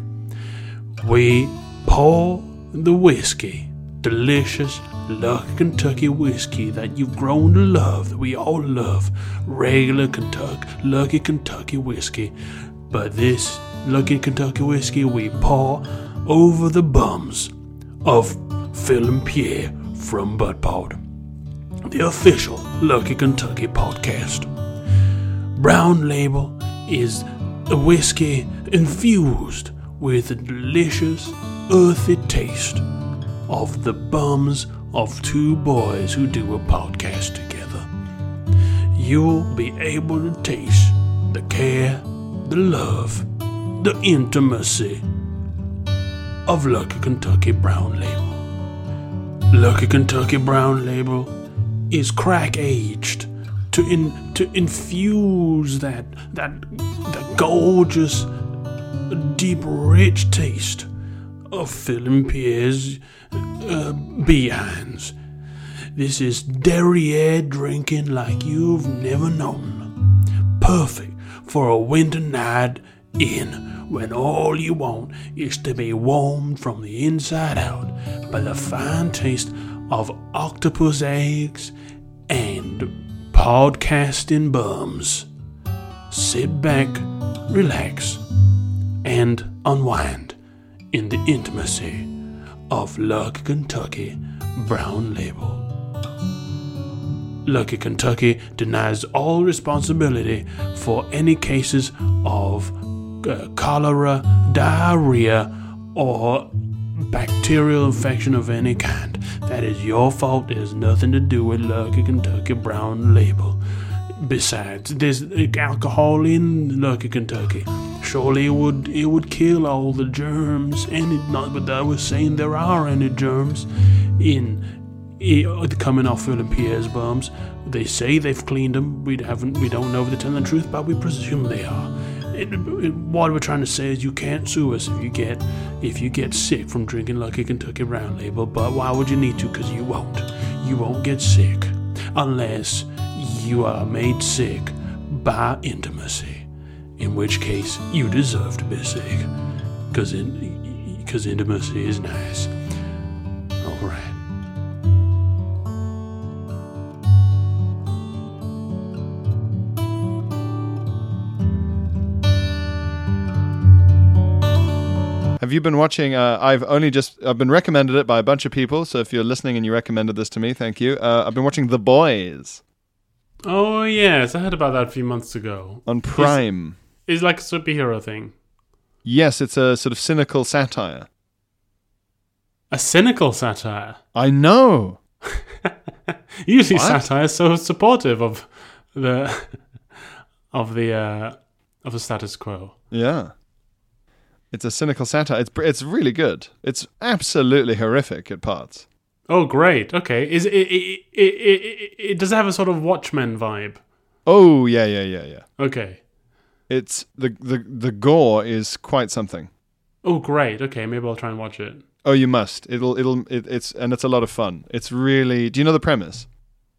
We pour the whiskey, delicious Lucky Kentucky whiskey that you've grown to love, that we all love, regular Kentucky, Lucky Kentucky whiskey. But this Lucky Kentucky whiskey we pour over the bums of Phil and Pierre from Budpod, the official Lucky Kentucky podcast. Brown Label is a whiskey infused with the delicious, earthy taste of the bums of two boys who do a podcast together. You'll be able to taste the care, the love, the intimacy of Lucky Kentucky Brown Label. Lucky Kentucky Brown Label is crack aged to in to infuse that that that gorgeous, deep, rich taste of Phil and Pierre's uh, behinds. This is derriere drinking like you've never known. Perfect for a winter night in, when all you want is to be warmed from the inside out by the fine taste of octopus eggs and podcasting bums. Sit back, relax, and unwind in the intimacy of Lucky Kentucky Brown Label. Lucky Kentucky denies all responsibility for any cases of uh, cholera, diarrhea, or bacterial infection of any kind. That is your fault. It has nothing to do with Lucky Kentucky Brown Label. Besides, there's alcohol in Lucky Kentucky. Surely it would it would kill all the germs, and it not. But I was saying there are any germs in. It, coming off Phil and Pierre's bums. They say they've cleaned them. We haven't. We don't know if they're telling the truth, but we presume they are. It, it, what we're trying to say is you can't sue us if you get if you get sick from drinking Lucky Kentucky Brown Label. But why would you need to? Because you won't. You won't get sick unless you are made sick by intimacy. In which case you deserve to be sick. Because in, because intimacy is nice. All right. Have you been watching? Uh, I've only just I've been recommended it by a bunch of people. So if you're listening and you recommended this to me, thank you. Uh, I've been watching The Boys. Oh yes, I heard about that a few months ago on Prime. It's, it's like a superhero thing. Yes, it's a sort of cynical satire. A cynical satire. I know. Usually, What? satire is so supportive of the of the uh, of the status quo. Yeah. It's a cynical satire. It's it's really good. It's absolutely horrific at parts. Oh, great. Okay, is it it it, it, it, it does it have a sort of Watchmen vibe? Oh yeah, yeah, yeah, yeah. Okay. It's the the the gore is quite something. Oh, great. Okay, maybe I'll try and watch it. Oh, you must. It'll it'll it, it's and it's a lot of fun. It's really. Do you know the premise?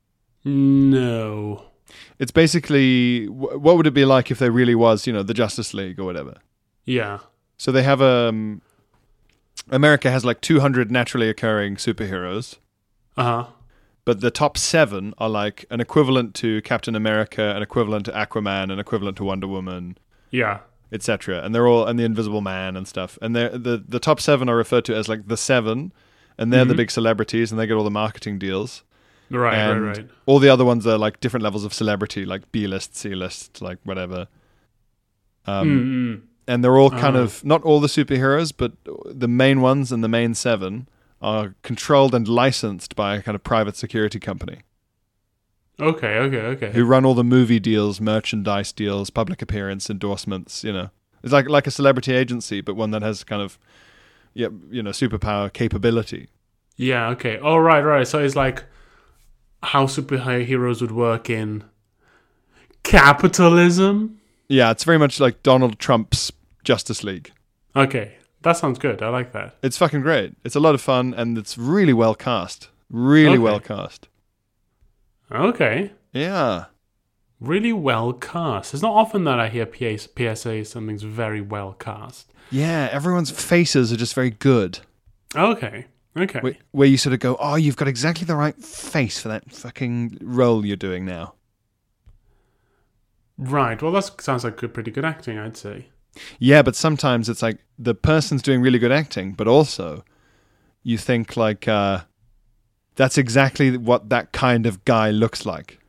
No. It's basically wh- what would it be like if there really was, you know, the Justice League or whatever. Yeah. So they have um America has like two hundred naturally occurring superheroes, Uh huh. but the top seven are like an equivalent to Captain America, an equivalent to Aquaman, an equivalent to Wonder Woman, Yeah. et cetera. And they're all and the Invisible Man and stuff. And they're the the top seven are referred to as like the seven, and they're the big celebrities, and they get all the marketing deals. Right. And right. Right. all the other ones are like different levels of celebrity, like B-list, C-list, like whatever. Um, Mm-mm. and they're all kind Ah. of not all the superheroes, but the main ones and the main seven are controlled and licensed by a kind of private security company Okay. Okay. Okay. who run all the movie deals, merchandise deals, public appearance, endorsements. You know, it's like like a celebrity agency, but one that has kind of yeah, you know, superpower capability. Yeah. Okay. Oh, right. Right. So it's like how superheroes would work in capitalism. Yeah, it's very much like Donald Trump's Justice League. Okay, that sounds good. I like that. It's fucking great. It's a lot of fun, and it's really well cast. Really Okay. well cast. Okay. Yeah. Really well cast. It's not often that I hear P S A something's very well cast. Yeah, everyone's faces are just very good. Okay. Okay. Where, where you sort of go, oh, you've got exactly the right face for that fucking role you're doing now. Right. Well, that sounds like good, pretty good acting, I'd say. Yeah, but sometimes it's like the person's doing really good acting, but also you think like uh, that's exactly what that kind of guy looks like.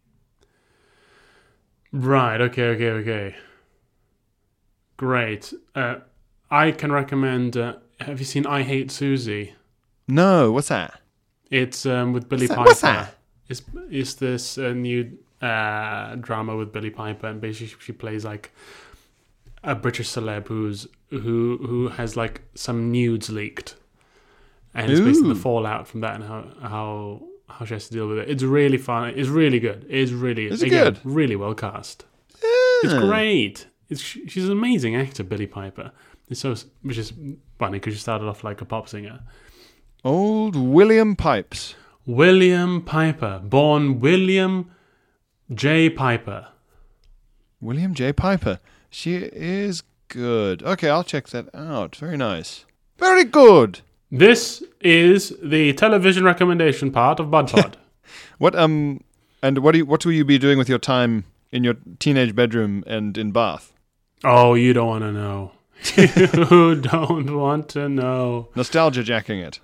Right. Okay. Okay. Okay. Great. Uh, I can recommend. Uh, have you seen I Hate Susie? No, what's that? It's um, with Billy What's that? Piper. What's that? It's, it's this uh, new uh, drama with Billy Piper, and basically she plays like a British celeb who's who who has like some nudes leaked, and it's basically Ooh. the fallout from that and how how how she has to deal with it. It's really fun. It's really good. It's really Is it again, good? really well cast. It's great. It's she's an amazing actor, Billy Piper. It's so which is funny because she started off like a pop singer. Old William Pipes. William Piper, born William J. Piper. William J. Piper. She is good. Okay, I'll check that out. Very nice. Very good. This is the television recommendation part of Bud Pod. What um and what do you, what will you be doing with your time in your teenage bedroom and in Bath? Oh, you don't want to know. You don't want to know. Nostalgia jacking it.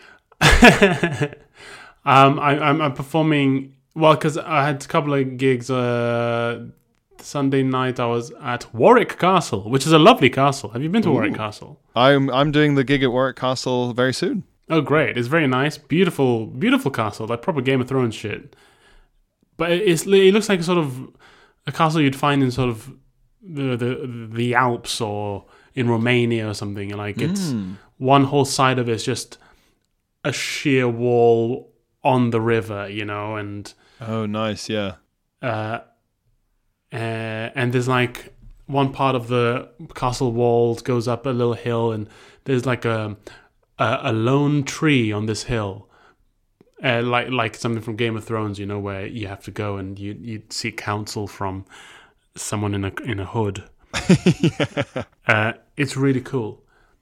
um, I, I'm, I'm performing well because I had a couple of gigs. Uh, Sunday night I was at Warwick Castle, which is a lovely castle. Have you been to Warwick Castle? I'm I'm doing the gig at Warwick Castle very soon. Oh, great! It's very nice, beautiful, beautiful castle, like proper Game of Thrones shit. But it's it looks like a sort of a castle you'd find in sort of the the the Alps or in Romania or something. Like it's one whole side of it is just a sheer wall on the river, you know, and Oh, nice, yeah. uh, uh, and there's like one part of the castle walls goes up a little hill, and there's like a a, a lone tree on this hill, uh, like like something from Game of Thrones, you know, where you have to go and you you seek counsel from someone in a in a hood. uh, it's really cool.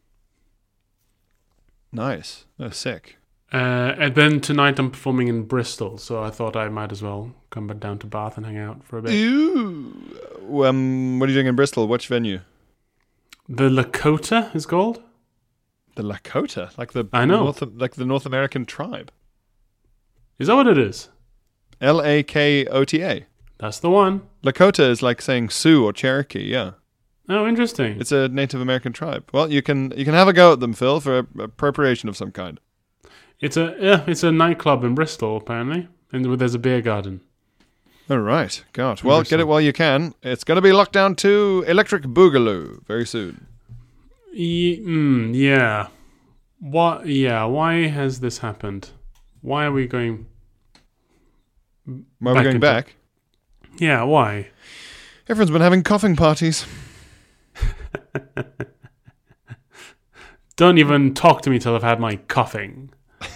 Nice. Oh, sick. Uh, and then tonight I'm performing in Bristol, so I thought I might as well come back down to Bath and hang out for a bit. Ooh. Um, what are you doing in Bristol? Which venue? The Lakota is called. The Lakota, like the I know. North, like the North American tribe. Is that what it is? L A K O T A. That's the one. Lakota is like saying Sioux or Cherokee. Yeah, Oh, interesting. it's a Native American tribe. Well, you can you can have a go at them, Phil, for appropriation of some kind. It's a yeah, it's a nightclub in Bristol apparently, and there's a beer garden. All right. God. Well, Bristol. get it while you can. It's going to be Lockdown two Electric Boogaloo very soon. Ye- mm, yeah. What? Yeah. Why has this happened? Why are we going? Why are we Back going into- back? Yeah. Why? Everyone's been having coughing parties. Don't even talk to me till I've had my coughing.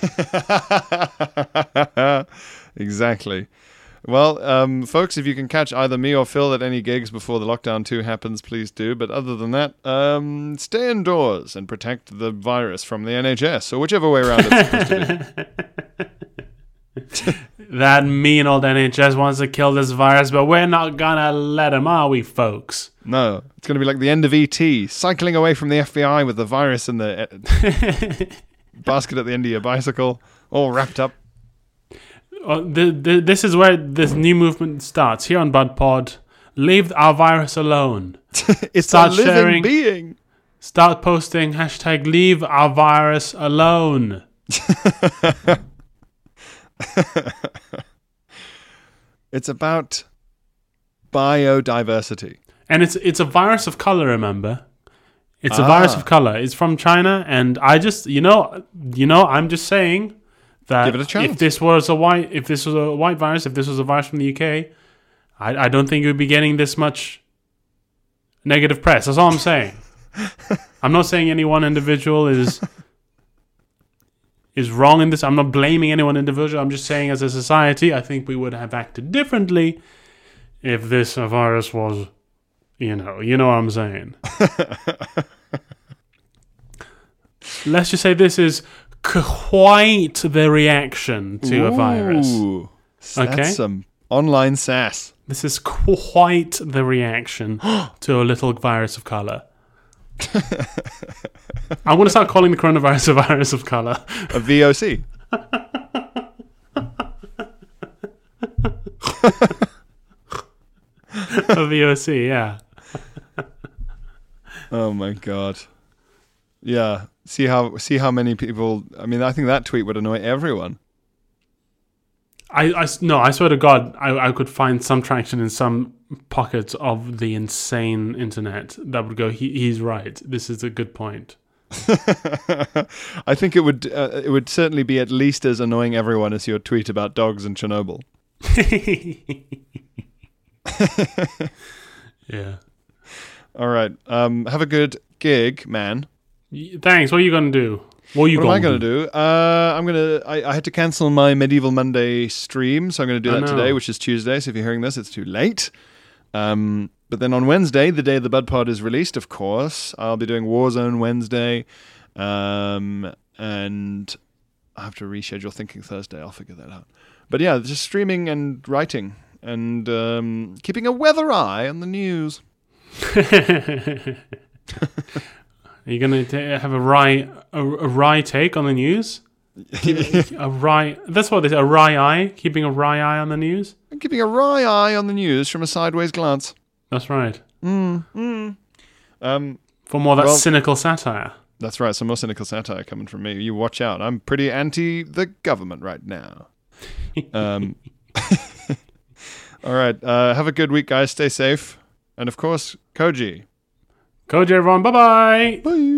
Exactly. Well, um, folks, if you can catch either me or Phil at any gigs before the Lockdown two happens, please do. But other than that, um, stay indoors and protect the virus from the N H S, or whichever way around it's supposed to be. That mean old N H S wants to kill this virus, but we're not gonna let him, are we, folks? No, it's going to be like the end of E T, cycling away from the F B I with the virus in the uh, basket at the end of your bicycle, all wrapped up. Uh, the, the, this is where this new movement starts here on Bud Pod. Leave our virus alone. It's Start a living sharing. being. Start posting hashtag leave our virus alone. It's about biodiversity. And it's it's a virus of color, remember? It's a Ah. virus of color. It's from China, and I just you know you know I'm just saying that Give it a chance. if this was a white if this was a white virus, if this was a virus from the U K, I, I don't think it would be getting this much negative press. That's all I'm saying. I'm not saying any one individual is is wrong in this. I'm not blaming any one individual. I'm just saying as a society, I think we would have acted differently if this virus was, you know, you know what I'm saying. Let's just say this is quite the reaction to a virus. Ooh, that's Okay. some online sass. This is quite the reaction to a little virus of color. I'm going to start calling the coronavirus a virus of color. A V O C. A V O C, yeah. Oh my god. Yeah. See how see how many people. I mean, I think that tweet would annoy everyone. I, I, no, I swear to God, I, I could find some traction in some pockets of the insane internet that would go, he, he's right. This is a good point. I think it would uh, it would certainly be at least as annoying everyone as your tweet about dogs in Chernobyl. Yeah. All right. Um, have a good gig, man. Y- Thanks. What are you going to do? What are you What am I going going to to do? Uh, I'm going to. I had to cancel my Medieval Monday stream, so I'm going to do I that know. today, which is Tuesday. So if you're hearing this, it's too late. Um, but then on Wednesday, the day the Bud Pod is released, of course, I'll be doing Warzone Wednesday, um, and I have to reschedule Thinking Thursday. I'll figure that out. But yeah, just streaming and writing and um, keeping a weather eye on the news. Are you going to have a wry, a, a wry take on the news? A wry, that's what it is, a wry eye? Keeping a wry eye on the news? I'm keeping a wry eye on the news from a sideways glance. That's right. Um, For more of that Well- cynical satire. That's right. Some more cynical satire coming from me. You watch out. I'm pretty anti the government right now. Um, all right. Uh, have a good week, guys. Stay safe. And of course, Koji. Koji, everyone. Bye-bye. Bye.